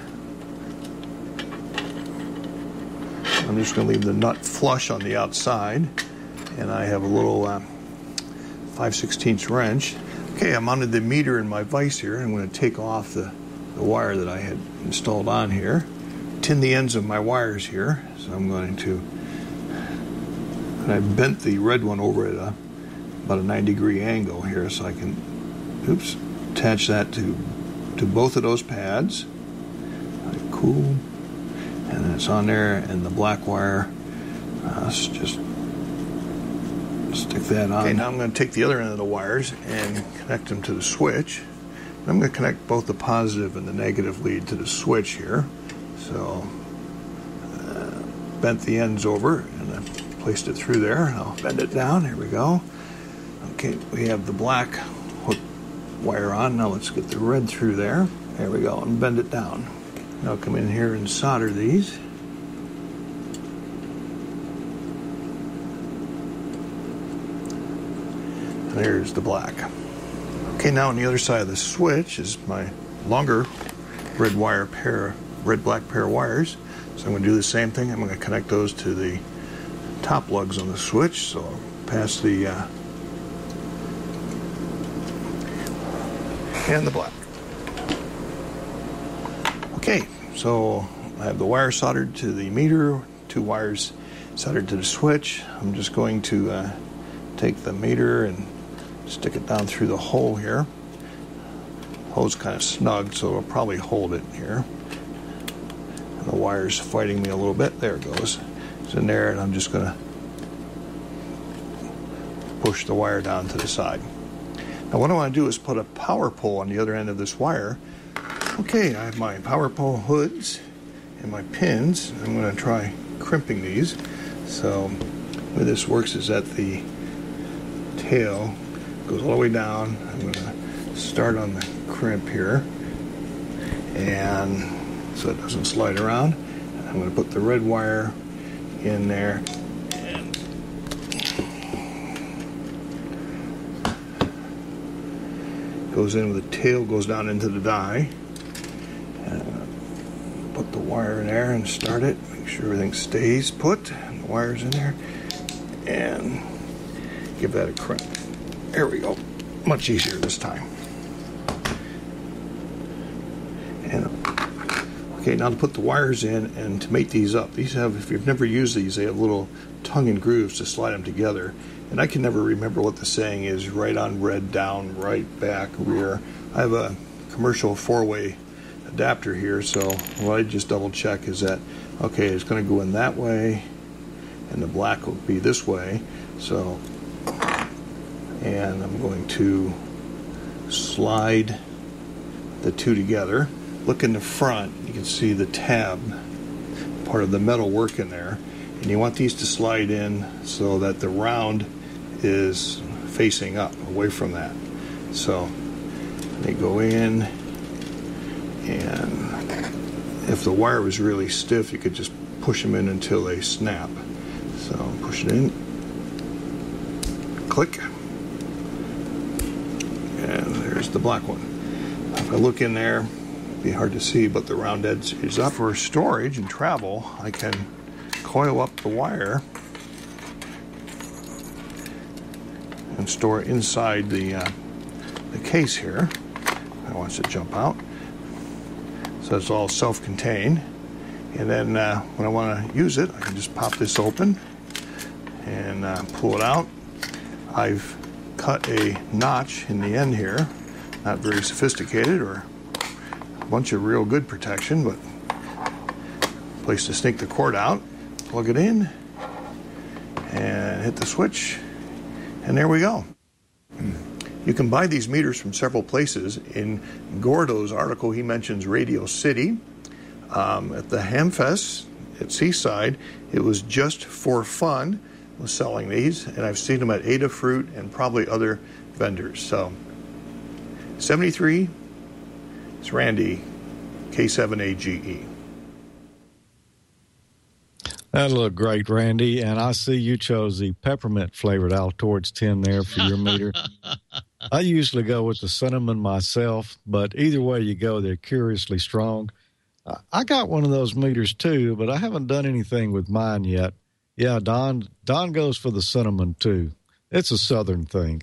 I'm just going to leave the nut flush on the outside, and I have a little uh, five sixteenths wrench. Okay, I mounted the meter in my vise here. I'm going to take off the, the wire that I had installed on here. Tin the ends of my wires here, so I'm going to, and I bent the red one over at a, about a ninety degree angle here, so I can, oops, attach that to to both of those pads. Like, cool. And it's on there, and the black wire, uh, just stick that on. Okay, now I'm going to take the other end of the wires and connect them to the switch. And I'm going to connect both the positive and the negative lead to the switch here. So, uh, bent the ends over, and I placed it through there. I'll bend it down. Here we go. Okay, we have the black hook wire on. Now let's get the red through there. There we go, and bend it down. Now come in here and solder these. And there's the black. Okay, now on the other side of the switch is my longer red wire pair, red-black pair of wires. So I'm going to do the same thing. I'm going to connect those to the top lugs on the switch. So I'll pass the uh, and the black. Okay, so I have the wire soldered to the meter, two wires soldered to the switch. I'm just going to uh, take the meter and stick it down through the hole here. The hole's kind of snug, so it'll probably hold it here. And the wire's fighting me a little bit. There it goes. It's in there, and I'm just going to push the wire down to the side. Now what I want to do is put a power pole on the other end of this wire. Okay, I have my power pole hoods and my pins. I'm going to try crimping these. So the way this works is that the tail goes all the way down. I'm going to start on the crimp here, and so it doesn't slide around. I'm going to put the red wire in there, and goes in with the tail, goes down into the die. And put the wire in there and start it. Make sure everything stays put. And the wire's in there. And give that a crimp. There we go. Much easier this time. And okay, now to put the wires in and to mate these up. These have, if you've never used these, they have little tongue and grooves to slide them together. And I can never remember what the saying is, right on, red down, right, back, rear. I have a commercial four-way adapter here, so what I just double check is that, okay, it's going to go in that way, and the black will be this way. So, and I'm going to slide the two together. Look in the front, you can see the tab, part of the metal work in there. And you want these to slide in so that the round is facing up, away from that. So they go in, and if the wire was really stiff, you could just push them in until they snap. So push it in, click, and there's the black one. If I look in there, it'd be hard to see, but the round edge is up. For storage and travel, I can coil up the wire and store it inside the uh, the case here. I want it to jump out, so it's all self-contained. And then uh, when I want to use it, I can just pop this open and uh, pull it out. I've cut a notch in the end here, not very sophisticated or a bunch of real good protection, but place to snake the cord out. Plug it in and hit the switch, and there we go. You can buy these meters from several places. In Gordo's article, he mentions Radio City. Um, at the Hamfest at Seaside, it was Just for Fun was selling these, and I've seen them at Adafruit and probably other vendors. So seventy-three It's Randy, K seven A G E. That looked great, Randy. And I see you chose the peppermint flavored Altoids tin there for your meter. I usually go with the cinnamon myself, but either way you go, they're curiously strong. I got one of those meters too, but I haven't done anything with mine yet. Yeah, Don, Don goes for the cinnamon too. It's a Southern thing.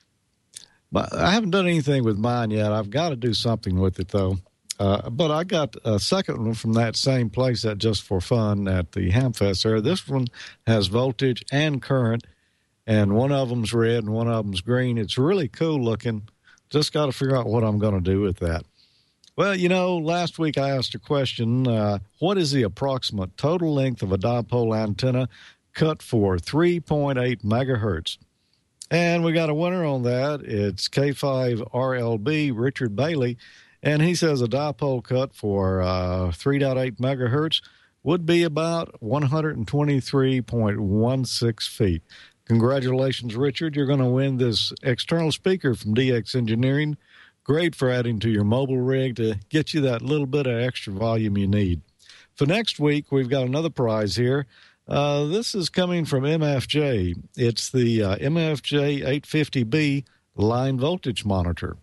But I haven't done anything with mine yet. I've got to do something with it, though. Uh, but I got a second one from that same place at Just for Fun at the Hamfest there. This one has voltage and current, and one of them's red and one of them's green. It's really cool looking. Just got to figure out what I'm going to do with that. Well, you know, last week I asked a question, uh, what is the approximate total length of a dipole antenna cut for three point eight megahertz? And we got a winner on that. It's K five R L B, Richard Bailey, and he says a dipole cut for uh, three point eight megahertz would be about one hundred twenty-three point one six feet. Congratulations, Richard. You're going to win this external speaker from D X Engineering. Great for adding to your mobile rig to get you that little bit of extra volume you need. For next week, we've got another prize here. Uh, this is coming from M F J. It's the uh, M F J eight fifty B line voltage monitor.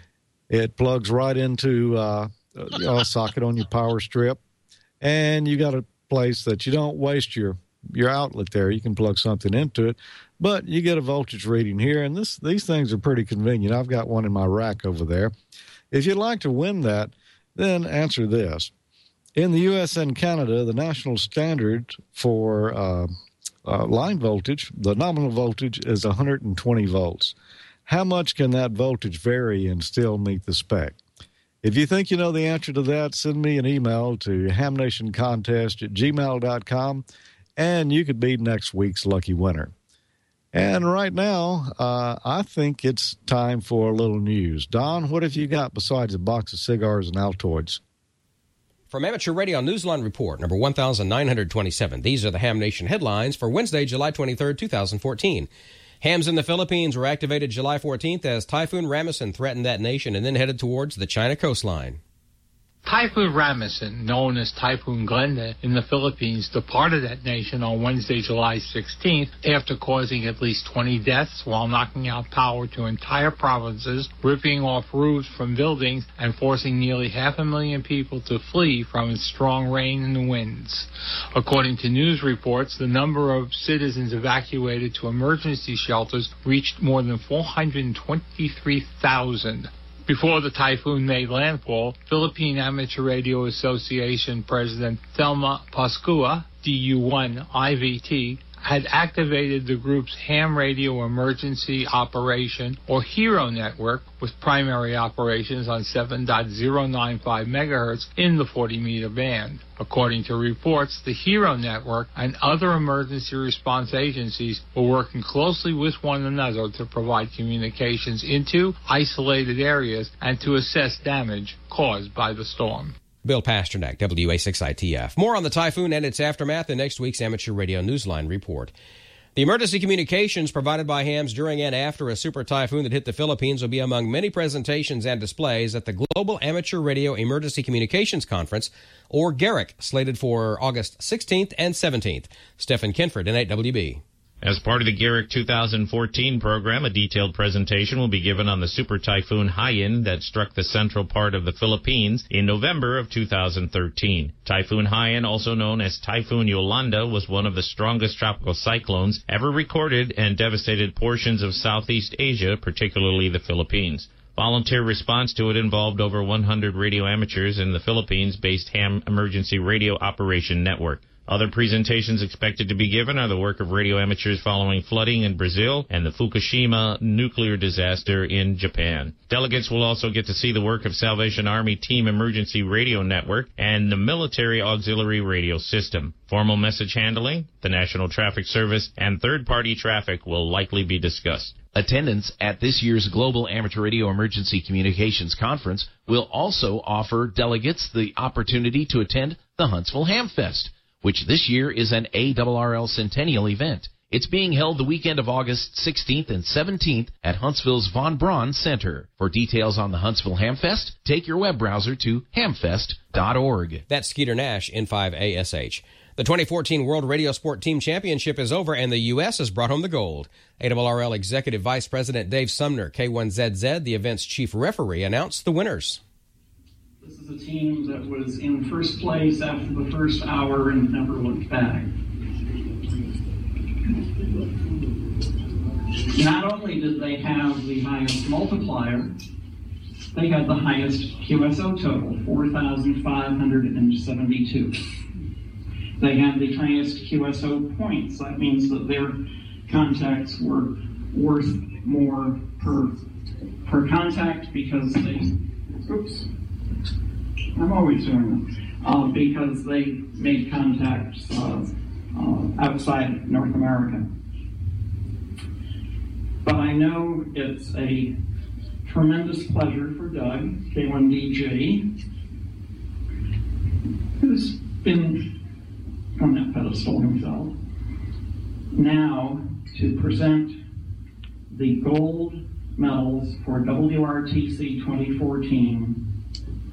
It plugs right into uh, a socket on your power strip, and you got a place that you don't waste your your outlet there. You can plug something into it, but you get a voltage reading here, and this these things are pretty convenient. I've got one in my rack over there. If you'd like to win that, then answer this. In the U S and Canada, the national standard for uh, uh, line voltage, the nominal voltage, is one hundred twenty volts. How much can that voltage vary and still meet the spec? If you think you know the answer to that, send me an email to hamnationcontest at gmail dot com, and you could be next week's lucky winner. And right now, uh, I think it's time for a little news. Don, what have you got besides a box of cigars and Altoids? From Amateur Radio Newsline Report, number one thousand nine hundred twenty-seven, these are the Ham Nation headlines for Wednesday, July twenty-third, twenty fourteen. Hams in the Philippines were activated July fourteenth as Typhoon Ramasan threatened that nation and then headed towards the China coastline. Typhoon Ramasan, known as Typhoon Glenda in the Philippines, departed that nation on Wednesday, July sixteenth, after causing at least twenty deaths while knocking out power to entire provinces, ripping off roofs from buildings, and forcing nearly half a million people to flee from its strong rain and winds. According to news reports, the number of citizens evacuated to emergency shelters reached more than four hundred twenty-three thousand. Before the typhoon made landfall, Philippine Amateur Radio Association President Thelma Pascua, D U one I V T, had activated the group's ham radio emergency operation, or HERO network, with primary operations on seven point zero nine five megahertz in the forty meter band. According to reports, the HERO network and other emergency response agencies were working closely with one another to provide communications into isolated areas and to assess damage caused by the storm. Bill Pasternak, W A six I T F. More on the typhoon and its aftermath in next week's Amateur Radio Newsline Report. The emergency communications provided by hams during and after a super typhoon that hit the Philippines will be among many presentations and displays at the Global Amateur Radio Emergency Communications Conference, or GARIC, slated for August sixteenth and seventeenth. Stephen Kinford, N eight W B. As part of the GARIC two thousand fourteen program, a detailed presentation will be given on the super typhoon Haiyan that struck the central part of the Philippines in November of two thousand thirteen. Typhoon Haiyan, also known as Typhoon Yolanda, was one of the strongest tropical cyclones ever recorded and devastated portions of Southeast Asia, particularly the Philippines. Volunteer response to it involved over one hundred radio amateurs in the Philippines-based Ham Emergency Radio Operation Network. Other presentations expected to be given are the work of radio amateurs following flooding in Brazil and the Fukushima nuclear disaster in Japan. Delegates will also get to see the work of Salvation Army Team Emergency Radio Network and the Military Auxiliary Radio System. Formal message handling, the National Traffic Service, and third-party traffic will likely be discussed. Attendance at this year's Global Amateur Radio Emergency Communications Conference will also offer delegates the opportunity to attend the Huntsville Hamfest, which this year is an A R R L Centennial event. It's being held the weekend of August sixteenth and seventeenth at Huntsville's Von Braun Center. For details on the Huntsville Hamfest, take your web browser to hamfest dot org. That's Skeeter Nash, N five A S H. The twenty fourteen World Radio Sport Team Championship is over, and the U S has brought home the gold. A R R L Executive Vice President Dave Sumner, K one Z Z, the event's chief referee, announced the winners. This is a team that was in first place after the first hour and never looked back. Not only did they have the highest multiplier, they had the highest Q S O total, four thousand five hundred seventy-two. They had the highest Q S O points. That means that their contacts were worth more per per contact because they, oops, I'm always doing that, uh, because they made contacts uh, uh, outside North America. But I know it's a tremendous pleasure for Doug, K one D J, who's been on that pedestal himself, now to present the gold medals for W R T C twenty fourteen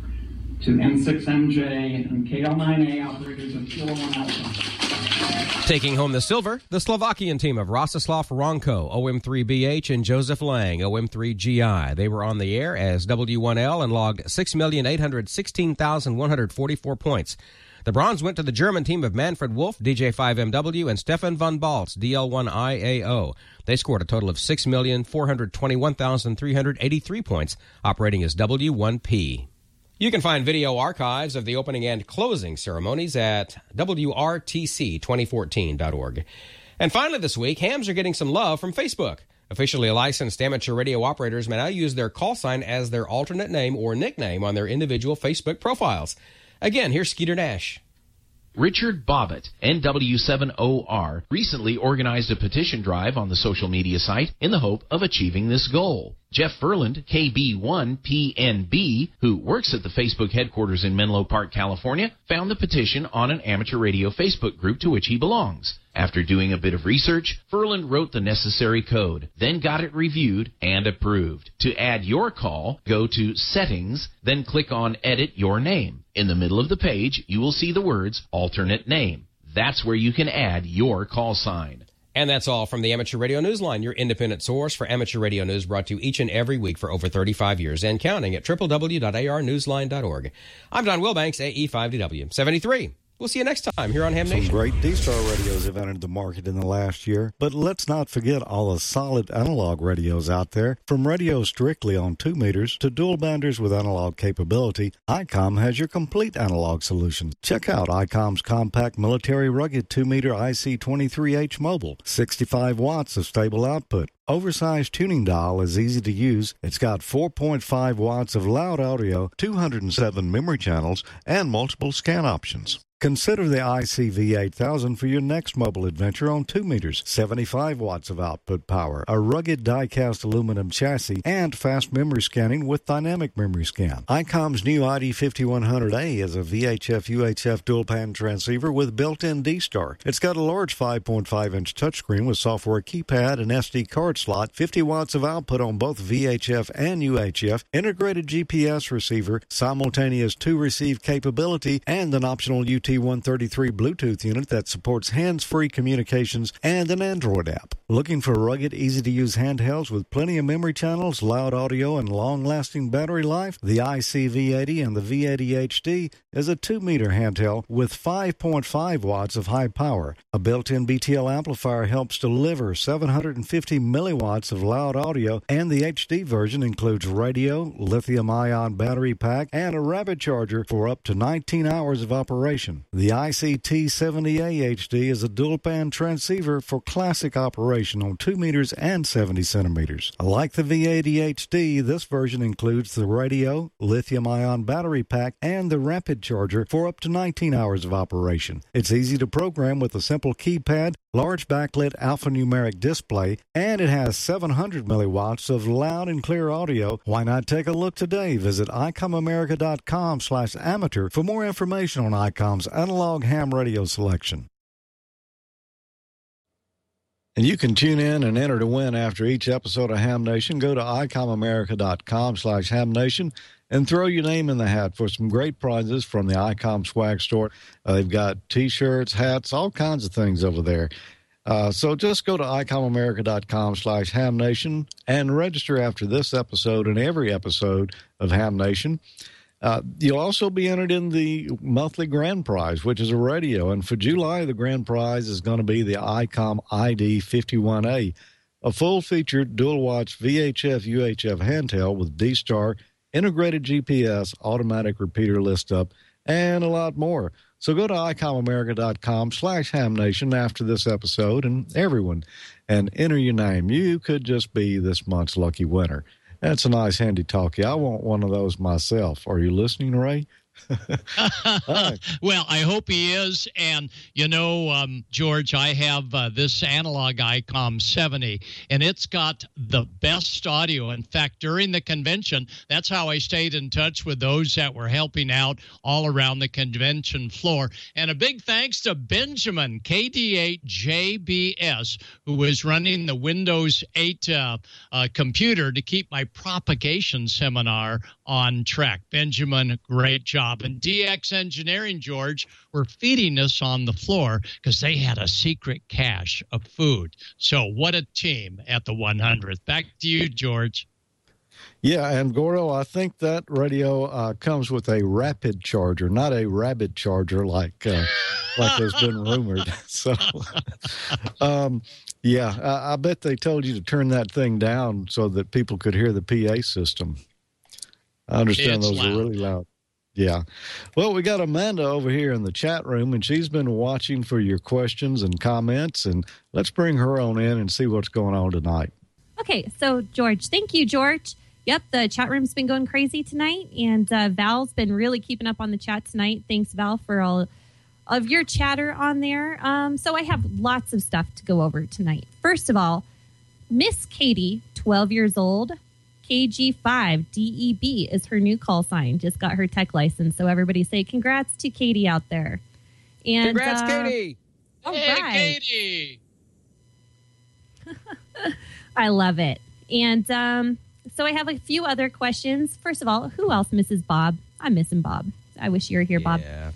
to N six M J and K L nine A operators of Kilo one Alpha. Taking home the silver, the Slovakian team of Rastislav Ronko, O M three B H, and Joseph Lang, O M three G I. They were on the air as W one L and logged six million eight hundred sixteen thousand one hundred forty-four points. The bronze went to the German team of Manfred Wolf, D J five M W, and Stefan von Baltz, D L one I A O. They scored a total of six million four hundred twenty-one thousand three hundred eighty-three points, operating as W one P. You can find video archives of the opening and closing ceremonies at W R T C twenty fourteen dot org. And finally this week, hams are getting some love from Facebook. Officially licensed amateur radio operators may now use their call sign as their alternate name or nickname on their individual Facebook profiles. Again, here's Skeeter Nash. Richard Bobbitt, N W seven O R, recently organized a petition drive on the social media site in the hope of achieving this goal. Jeff Furland, K B one P N B, who works at the Facebook headquarters in Menlo Park, California, found the petition on an amateur radio Facebook group to which he belongs. After doing a bit of research, Furland wrote the necessary code, then got it reviewed and approved. To add your call, go to Settings, then click on Edit Your Name. In the middle of the page, you will see the words Alternate Name. That's where you can add your call sign. And that's all from the Amateur Radio Newsline, your independent source for amateur radio news, brought to you each and every week for over thirty-five years and counting at w w w dot a r newsline dot org. I'm Don Wilbanks, A E five D W seventy-three. We'll see you next time here on Ham Nation. Some great D-Star radios have entered the market in the last year, but let's not forget all the solid analog radios out there. From radios strictly on two meters to dual banders with analog capability, I COM has your complete analog solution. Check out I COM's compact military rugged two meter I C twenty-three H mobile, sixty-five watts of stable output. Oversized tuning dial is easy to use. It's got four point five watts of loud audio, two hundred seven memory channels, and multiple scan options. Consider the I C V eight thousand for your next mobile adventure on two meters, seventy-five watts of output power, a rugged die-cast aluminum chassis, and fast memory scanning with dynamic memory scan. I COM's new I D fifty-one hundred A is a V H F U H F dual-pan transceiver with built-in D-Star. It's got a large five point five inch touchscreen with software keypad and S D card slot, fifty watts of output on both V H F and U H F, integrated G P S receiver, simultaneous two-receive capability, and an optional U T one thirty-three Bluetooth unit that supports hands-free communications and an Android app. Looking for rugged, easy-to-use handhelds with plenty of memory channels, loud audio, and long-lasting battery life? The I C V eighty and the V eighty H D is a two meter handheld with five point five watts of high power. A built-in B T L amplifier helps deliver seven hundred fifty milliwatts of loud audio, and the H D version includes radio, lithium-ion battery pack, and a rapid charger for up to nineteen hours of operation. The I C T seventy A H D is a dual-band transceiver for classic operation on two meters and seventy centimeters. Like the V eighty H D, this version includes the radio, lithium-ion battery pack, and the rapid charger for up to nineteen hours of operation. It's easy to program with a simple keypad, large backlit alphanumeric display, and it has seven hundred milliwatts of loud and clear audio. Why not take a look today? Visit i com america dot com slash amateur for more information on I COM's analog ham radio selection. And you can tune in and enter to win after each episode of Ham Nation. Go to icomamerica.com slash Ham Nation and throw your name in the hat for some great prizes from the ICOM swag store. Uh, they've got T-shirts, hats, all kinds of things over there. Uh, so just go to icomamerica.com slash Ham Nation and register after this episode and every episode of Ham Nation. Uh, you'll also be entered in the monthly grand prize, which is a radio. And for July, the grand prize is going to be the ICOM I D fifty-one A, a full-featured dual-watch V H F U H F handheld with D-Star, integrated G P S, automatic repeater list-up, and a lot more. So go to icomamerica.com slash Ham Nation after this episode and everyone, and enter your name. You could just be this month's lucky winner. That's a nice handy talkie. I want one of those myself. Are you listening, Ray? Right. Well, I hope he is. And, you know, um, George, I have uh, this analog ICOM seventy, and it's got the best audio. In fact, during the convention, that's how I stayed in touch with those that were helping out all around the convention floor. And a big thanks to Benjamin, K D eight J B S, who was running the Windows eight uh, uh, computer to keep my propagation seminar on track. Benjamin, great job. And D X Engineering, George, were feeding us on the floor because they had a secret cache of food. So what a team at the one hundredth. Back to you, George. Yeah, and Gordo, I think that radio uh, comes with a rapid charger, not a rabbit charger like uh, like has been rumored. So, um, yeah, I, I bet they told you to turn that thing down so that people could hear the P A system. I understand It's those loud. are really loud. Yeah. Well, we got Amanda over here in the chat room, and she's been watching for your questions and comments, and let's bring her on in and see what's going on tonight. Okay, so George, thank you, George. Yep, the chat room's been going crazy tonight, and uh, Val's been really keeping up on the chat tonight. Thanks, Val, for all of your chatter on there. Um, so I have lots of stuff to go over tonight. First of all, Miss Katie, twelve years old, K G five D E B is her new call sign. Just got her tech license. So everybody say congrats to Katie out there. And Congrats, uh, Katie. All Hey, right. Katie. I love it. And um, so I have a few other questions. First of all, who else misses Bob? I'm missing Bob. I wish you were here, Bob. Yeah.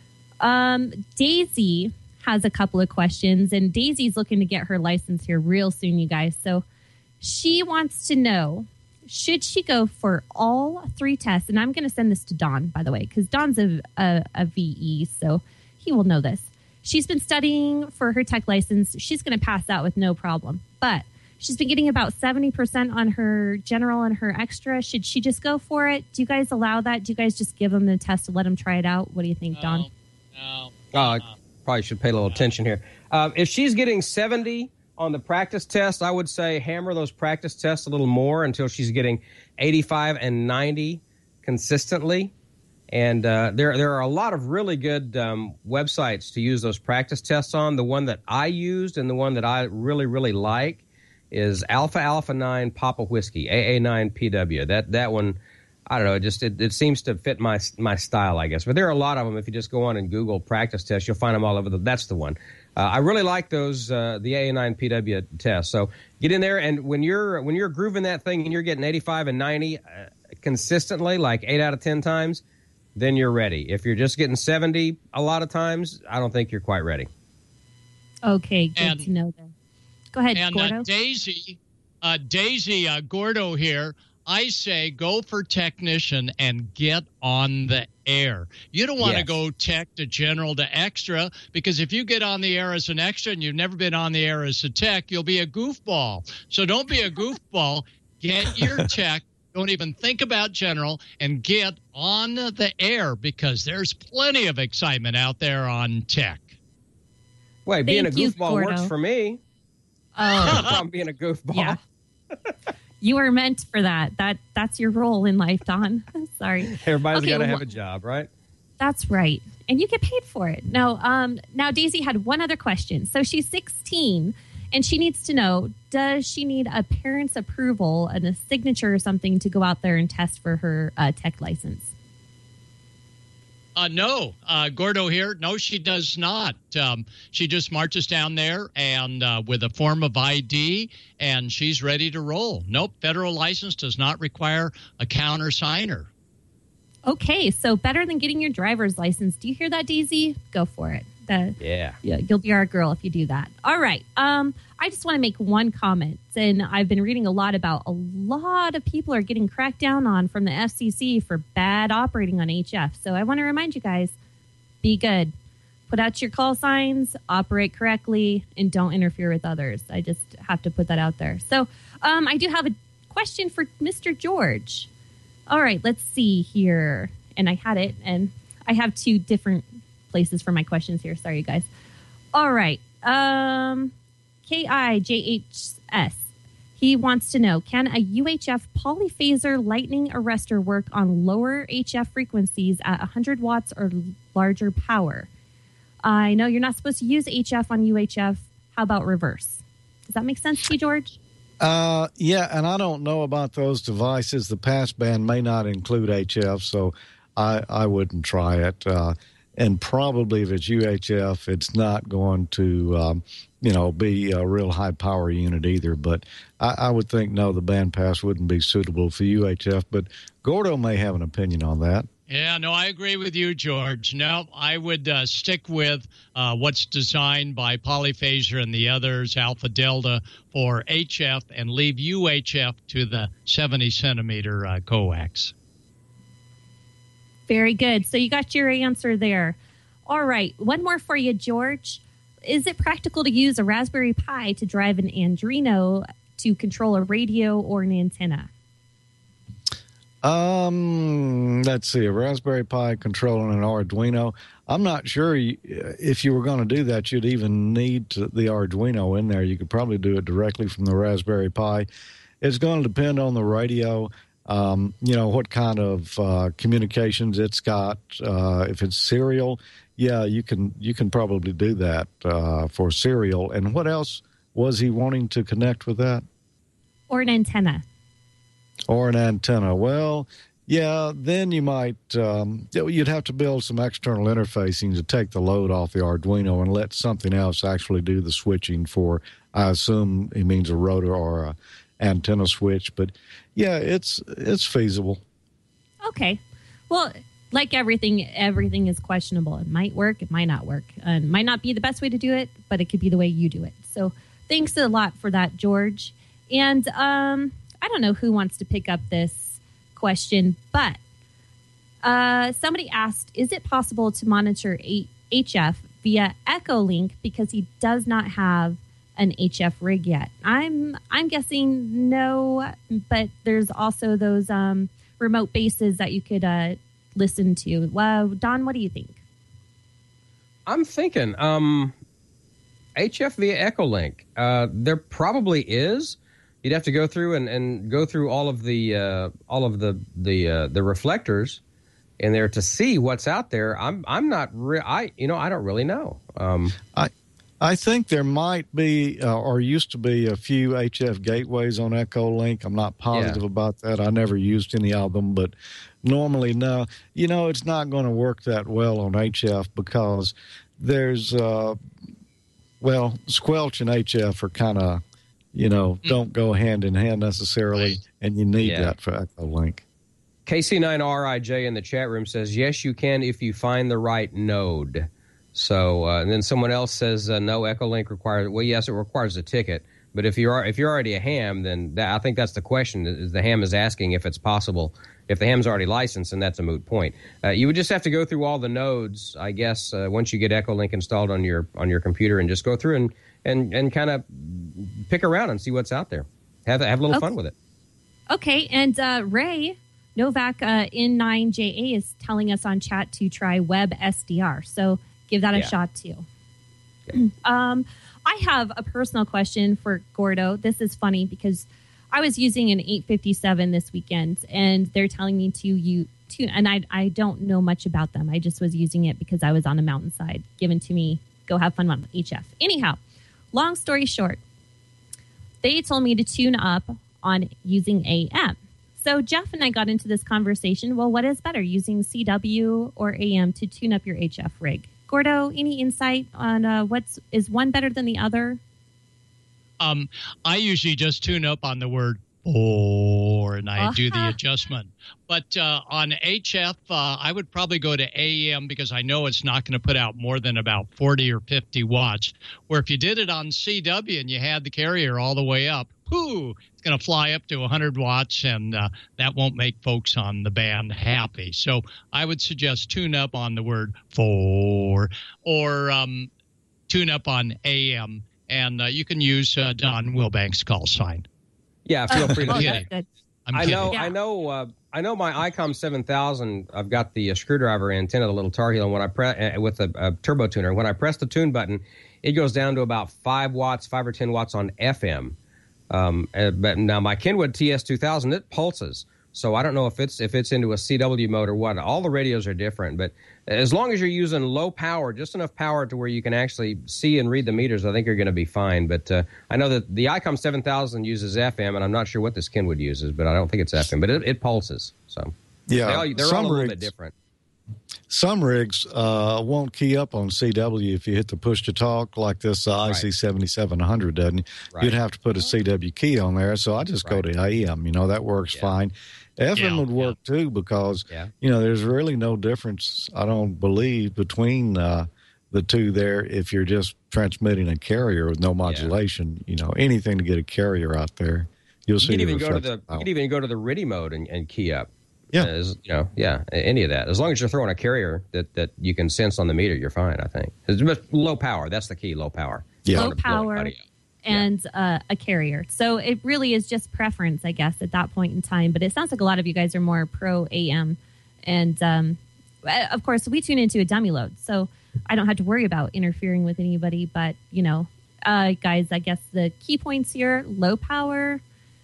Um, Daisy has a couple of questions, and Daisy's looking to get her license here real soon, you guys. So she wants to know, should she go for all three tests? And I'm going to send this to Don, by the way, because Don's a, a, a V E, so he will know this. She's been studying for her tech license. She's going to pass out with no problem. But she's been getting about seventy percent on her general and her extra. Should she just go for it? Do you guys allow that? Do you guys just give them the test to let them try it out? What do you think, No, Don? no. Oh, I probably should pay a little attention here. Uh, if she's getting seventy on the practice test, I would say hammer those practice tests a little more until she's getting eighty-five and ninety consistently. And uh, there, there are a lot of really good um, websites to use those practice tests on. The one that I used and the one that I really, really like is Alpha Alpha nine Papa Whiskey, A A nine P W. That that one, I don't know, it just it, it seems to fit my my style, I guess. But there are a lot of them. If you just go on and Google practice tests, you'll find them all over. The, that's the one. Uh, I really like those uh, the A A nine P W tests. So get in there, and when you're when you're grooving that thing and you're getting eighty-five and ninety uh, consistently, like eight out of ten times, then you're ready. If you're just getting seventy a lot of times, I don't think you're quite ready. Okay, good And- to know that. Go ahead, And Gordo. uh, Daisy, uh, Daisy uh, Gordo here, I say go for technician and get on the air. You don't want to Yes. go tech to general to extra, because if you get on the air as an extra and you've never been on the air as a tech, you'll be a goofball. So don't be a goofball. Get your tech. Don't even think about general and get on the air, because there's plenty of excitement out there on tech. Wait, being a Thank you, goofball Gordo. works for me. Oh, I'm being a goofball. yeah. You were meant for that. That That's your role in life, Don. Sorry. Everybody's Okay, got to well- have a job, right? That's right. And you get paid for it. No, um, now Daisy had one other question. So she's sixteen, and she needs to know, does she need a parent's approval and a signature or something to go out there and test for her uh, tech license? Uh, no, uh, Gordo here. No, she does not. Um, she just marches down there and uh, with a form of I D, and she's ready to roll. Nope, federal license does not require a countersigner. Okay, so better than getting your driver's license. Do you hear that, Daisy? Go for it. The, yeah. yeah. You'll be our girl if you do that. All right. Um, I just want to make one comment. And I've been reading a lot about a lot of people are getting cracked down on from the F C C for bad operating on H F. So I want to remind you guys, be good. Put out your call signs, operate correctly, and don't interfere with others. I just have to put that out there. So um, I do have a question for Mister George. All right, let's see here. And I had it, and I have two different places for my questions here. Sorry, you guys. All right. Um, K I J H S. He wants to know, can a U H F polyphaser lightning arrestor work on lower H F frequencies at one hundred watts or larger power? I know you're not supposed to use H F on U H F. How about reverse? Does that make sense to you, George? Uh, yeah, and I don't know about those devices. The passband may not include H F, so I, I wouldn't try it. Uh, and probably if it's U H F, it's not going to, um, you know, be a real high power unit either. But I, I would think, no, the bandpass wouldn't be suitable for U H F. But Gordo may have an opinion on that. Yeah, no, I agree with you, George. No, I would uh, stick with uh, what's designed by Polyphaser and the others, Alpha Delta, for H F, and leave U H F to the seventy centimeter uh, coax. Very good. So you got your answer there. All right. One more for you, George. Is it practical to use a Raspberry Pi to drive an Arduino to control a radio or an antenna? Um, let's see, a Raspberry Pi controlling an Arduino. I'm not sure you, if you were going to do that, you'd even need to, the Arduino in there. You could probably do it directly from the Raspberry Pi. It's going to depend on the radio. Um, you know, what kind of uh, communications it's got. Uh, if it's serial, yeah, you can you can probably do that uh, for serial. And what else was he wanting to connect with that? Or an antenna. Or an antenna. Well, yeah, then you might, um, you'd have to build some external interfacing to take the load off the Arduino and let something else actually do the switching for, I assume he means a rotor or a antenna switch. But yeah, it's it's feasible. Okay. Well, like everything, everything is questionable. It might work, it might not work. And it might not be the best way to do it, but it could be the way you do it. So thanks a lot for that, George. And um, I don't know who wants to pick up this question, but uh, somebody asked, is it possible to monitor H F via Echolink because he does not have an H F rig yet? I'm I'm guessing no, but there's also those um, remote bases that you could uh, listen to. Well, Don, what do you think? I'm thinking um, H F via Echolink. Uh, there probably is. You'd have to go through and, and go through all of the uh, all of the the uh, the reflectors in there to see what's out there. I'm I'm not re- I you know I don't really know. Um, I. I think there might be, uh, or used to be, a few H F gateways on Echolink. I'm not positive yeah. about that. I never used any of them, but normally, no. You know, it's not going to work that well on H F because there's, uh, well, Squelch and H F are kind of, you know, mm. don't go hand in hand necessarily, and you need yeah. that for Echolink. K C nine R I J in the chat room says, yes, you can if you find the right node. So, uh, and then someone else says, uh, no, Echolink requires, well, yes, it requires a ticket. But if you're if you're already a ham, then that, I think that's the question. Is the ham is asking if it's possible. If the ham's already licensed, then that's a moot point. Uh, you would just have to go through all the nodes, I guess, uh, once you get Echolink installed on your on your computer, and just go through and and, and kind of pick around and see what's out there. Have have a little okay. fun with it. Okay, and uh, Ray Novak uh, N nine J A is telling us on chat to try Web S D R. So give that a yeah. shot too. Yeah. Um, I have a personal question for Gordo. This is funny because I was using an eight fifty-seven this weekend, and they're telling me to you to, and I I don't know much about them. I just was using it because I was on a mountainside, given to me. Go have fun with H F. Anyhow, long story short, they told me to tune up on using A M. So Jeff and I got into this conversation. Well, what is better, using C W or A M to tune up your H F rig? Gordo, any insight on uh, what's is one better than the other? Um, I usually just tune up on the word or, and I uh-huh. do the adjustment. But uh, on H F, uh, I would probably go to A M because I know it's not going to put out more than about forty or fifty watts. Where if you did it on C W and you had the carrier all the way up, whoo, it's going to fly up to one hundred watts, and uh, that won't make folks on the band happy. So I would suggest tune up on the word for, or um, tune up on A M, and uh, you can use uh, Don Wilbank's call sign. Yeah, feel free to I'm do kidding. that. I'm I kidding. know, Yeah. I know, uh, I know. My ICOM seven thousand. I've got the uh, screwdriver antenna, the little Tar Heel, and when I press uh, with a, a turbo tuner, when I press the tune button, it goes down to about five watts, five or ten watts on F M. Um, uh, but now my Kenwood T S two thousand, it pulses. So I don't know if it's if it's into a C W mode or what. All the radios are different, but as long as you're using low power, just enough power to where you can actually see and read the meters, I think you're going to be fine. But uh, I know that the ICOM seven thousand uses F M, and I'm not sure what this Kenwood uses, but I don't think it's F M. But it, it pulses. So yeah, they all, they're some all a little rigs, bit different. Some rigs uh, won't key up on C W if you hit the push to talk like this uh, I C seventy-seven hundred doesn't. Right. You'd have to put a C W key on there, so I just Right. go to A M. You know, that works Yeah. fine. F M Yeah, would work too because, Yeah. you know, there's really no difference, I don't believe, between uh, the two there if you're just transmitting a carrier with no modulation. You know, anything to get a carrier out there, you'll You see can the even go to the reflection you out. can even go to the R I D I mode and, and key up. Yeah. As, you know, yeah, any of that. As long as you're throwing a carrier that, that you can sense on the meter, you're fine, I think. It's just low power. That's the key, low power. Yeah. Low power and uh, a carrier. So it really is just preference, I guess, at that point in time. But it sounds like a lot of you guys are more pro A M. And, um, of course, we tune into a dummy load. So I don't have to worry about interfering with anybody. But, you know, uh, guys, I guess the key points here, low power,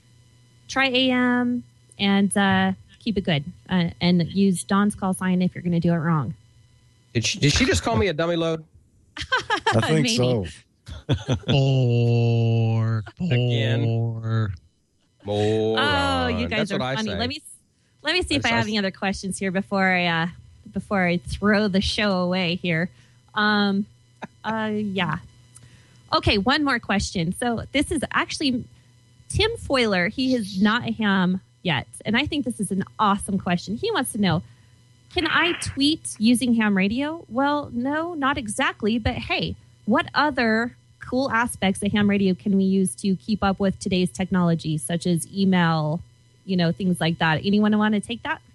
try A M, and uh, keep it good. Uh, and use Don's call sign if you're going to do it wrong. Did she, did she just call me a dummy load? I think Maybe. so. Or, Again. or. More. Oh, you guys That's are what I funny. say. Let me let me see if I- I have any other questions here before I uh, before I throw the show away here. Um, uh, yeah. Okay, one more question. So this is actually Tim Foiler. He is not a ham yet, and I think this is an awesome question. He wants to know: can I tweet using ham radio? Well, no, not exactly. But hey, what other cool aspects of ham radio can we use to keep up with today's technology, such as email, you know, things like that? Anyone want to take that?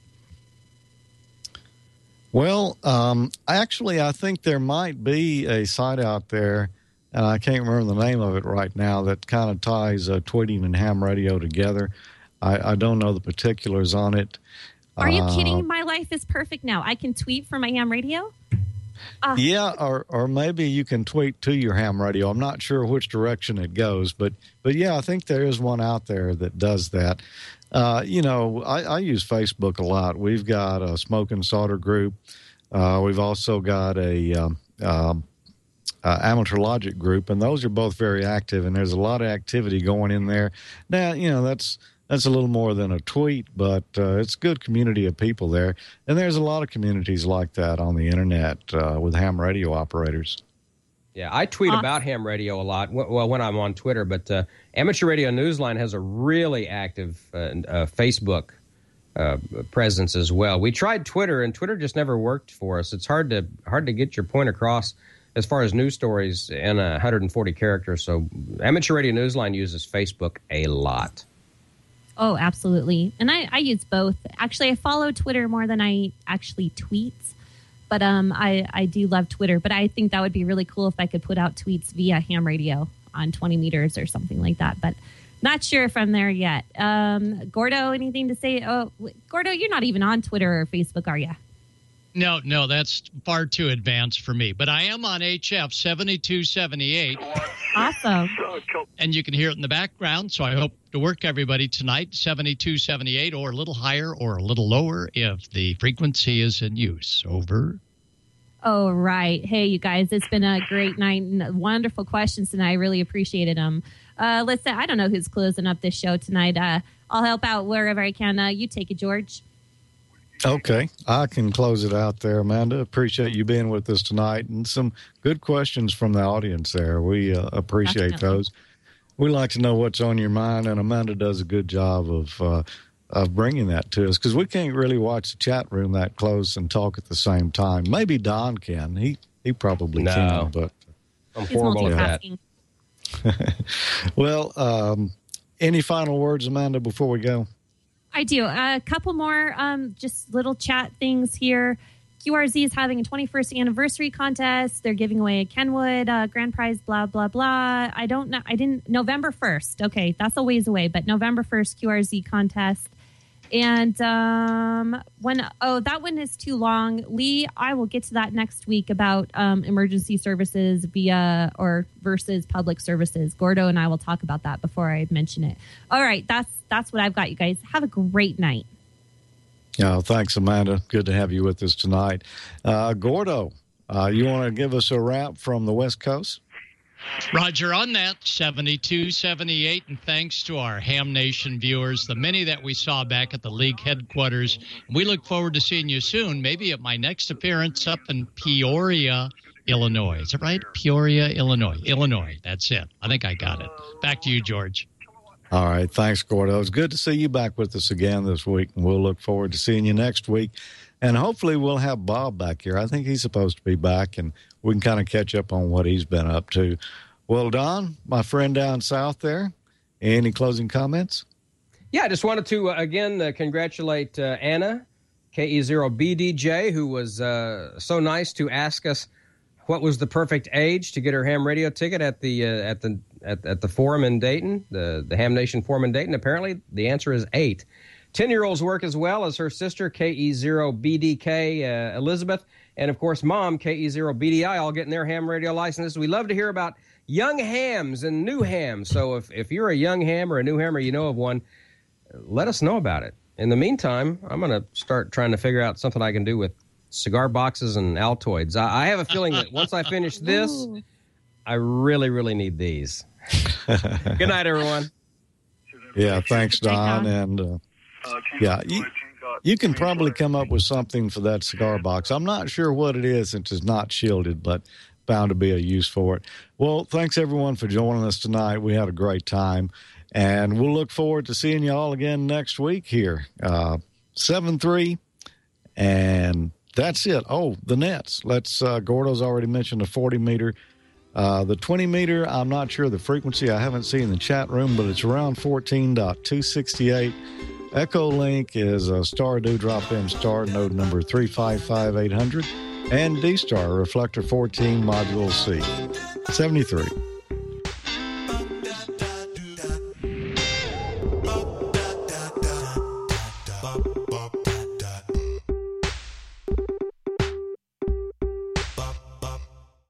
Well, um, actually, I think there might be a site out there, and I can't remember the name of it right now, that kind of ties uh, tweeting and ham radio together. I, I don't know the particulars on it. Are you Uh, kidding? My life is perfect now. I can tweet from my ham radio? Uh, Yeah, or or maybe you can tweet to your ham radio. I'm not sure which direction it goes, but but yeah, I think there is one out there that does that. Uh, you know, I, I use Facebook a lot. We've got a Smoke and Solder group. Uh, we've also got a um, um, uh, Amateur Logic group, and those are both very active. And there's a lot of activity going in there. Now, you know, that's that's a little more than a tweet, but uh, it's a good community of people there. And there's a lot of communities like that on the internet uh, with ham radio operators. Yeah, I tweet Awesome. about ham radio a lot. w- Well, when I'm on Twitter, but uh, Amateur Radio Newsline has a really active uh, uh, Facebook uh, presence as well. We tried Twitter, and Twitter just never worked for us. It's hard to hard to get your point across as far as news stories in uh, one hundred forty characters. So Amateur Radio Newsline uses Facebook a lot. Oh, absolutely. And I, I use both. Actually, I follow Twitter more than I actually tweet. But um, I, I do love Twitter. But I think that would be really cool if I could put out tweets via ham radio on twenty meters or something like that. But not sure if I'm there yet. Um, Gordo, anything to say? Oh, Gordo, you're not even on Twitter or Facebook, are you? No, no, that's far too advanced for me. But I am on H F seventy-two seventy-eight. Awesome. And you can hear it in the background, so I hope to work everybody tonight, seventy-two seventy-eight, or a little higher or a little lower if the frequency is in use. Over. Oh, right. Hey, you guys, it's been a great night and wonderful questions tonight. I really appreciated them. Uh, let's say, I don't know who's closing up this show tonight. Uh, I'll help out wherever I can. Uh, you take it, George. Okay, I can close it out there, Amanda. Appreciate you being with us tonight, and some good questions from the audience there. We uh, appreciate Definitely. those. We like to know what's on your mind, and Amanda does a good job of uh, of bringing that to us, because we can't really watch the chat room that close and talk at the same time. Maybe Don can. He he probably No. can, but I'm horrible at that. Multitasking. well, um, any final words, Amanda, before we go? I do. A couple more um, just little chat things here. Q R Z is having a twenty-first anniversary contest. They're giving away a Kenwood uh, grand prize, blah, blah, blah. I don't know. I didn't. November first. Okay, that's a ways away, but November first Q R Z contest. And um, when, oh, that one is too long. Lee, I will get to that next week about um, emergency services via or versus public services. Gordo and I will talk about that before I mention it. All right, that's that's what I've got, you guys. Have a great night. Yeah, thanks, Amanda. Good to have you with us tonight. Uh, Gordo, uh, you want to give us a wrap from the West Coast? Roger on that, seventy-two seventy-eight, and thanks to our Ham Nation viewers, the many that we saw back at the league headquarters. We look forward to seeing you soon, maybe at my next appearance up in Peoria, Illinois. Is it right? Peoria, Illinois. Illinois, that's it. I think I got it. Back to you, George. All right, thanks, Gordo. It's good to see you back with us again this week, and we'll look forward to seeing you next week. And hopefully we'll have Bob back here. I think he's supposed to be back, and we can kind of catch up on what he's been up to. Well, Don, my friend down south there, any closing comments? Yeah, I just wanted to, uh, again, uh, congratulate uh, Anna, K E zero B D J, who was uh, so nice to ask us what was the perfect age to get her ham radio ticket at the uh, at the at, at the forum in Dayton, the, the Ham Nation forum in Dayton. Apparently, the answer is eight. ten-year-olds work as well as her sister, K E zero B D K, uh, Elizabeth, and, of course, mom, K E zero B D I, all getting their ham radio licenses. We love to hear about young hams and new hams. So if, if you're a young ham or a new ham or you know of one, let us know about it. In the meantime, I'm going to start trying to figure out something I can do with cigar boxes and Altoids. I, I have a feeling that once I finish this, Ooh. I really, really need these. Good night, everyone. Yeah, thanks, Don. Don. And, uh, yeah, you, you can probably come up with something for that cigar box. I'm not sure what it is since it's not shielded, but bound to be a use for it. Well, thanks, everyone, for joining us tonight. We had a great time, and we'll look forward to seeing you all again next week here. Uh, seven three, and that's it. Oh, the nets. Let's, uh, Gordo's already mentioned the forty meter. Uh, the twenty meter, I'm not sure the frequency. I haven't seen the chat room, but it's around fourteen point two sixty-eight. Echo Link is a Star Dewdrop M Star, node number three five five eight hundred, and D-Star Reflector fourteen, Module C. seventy-three.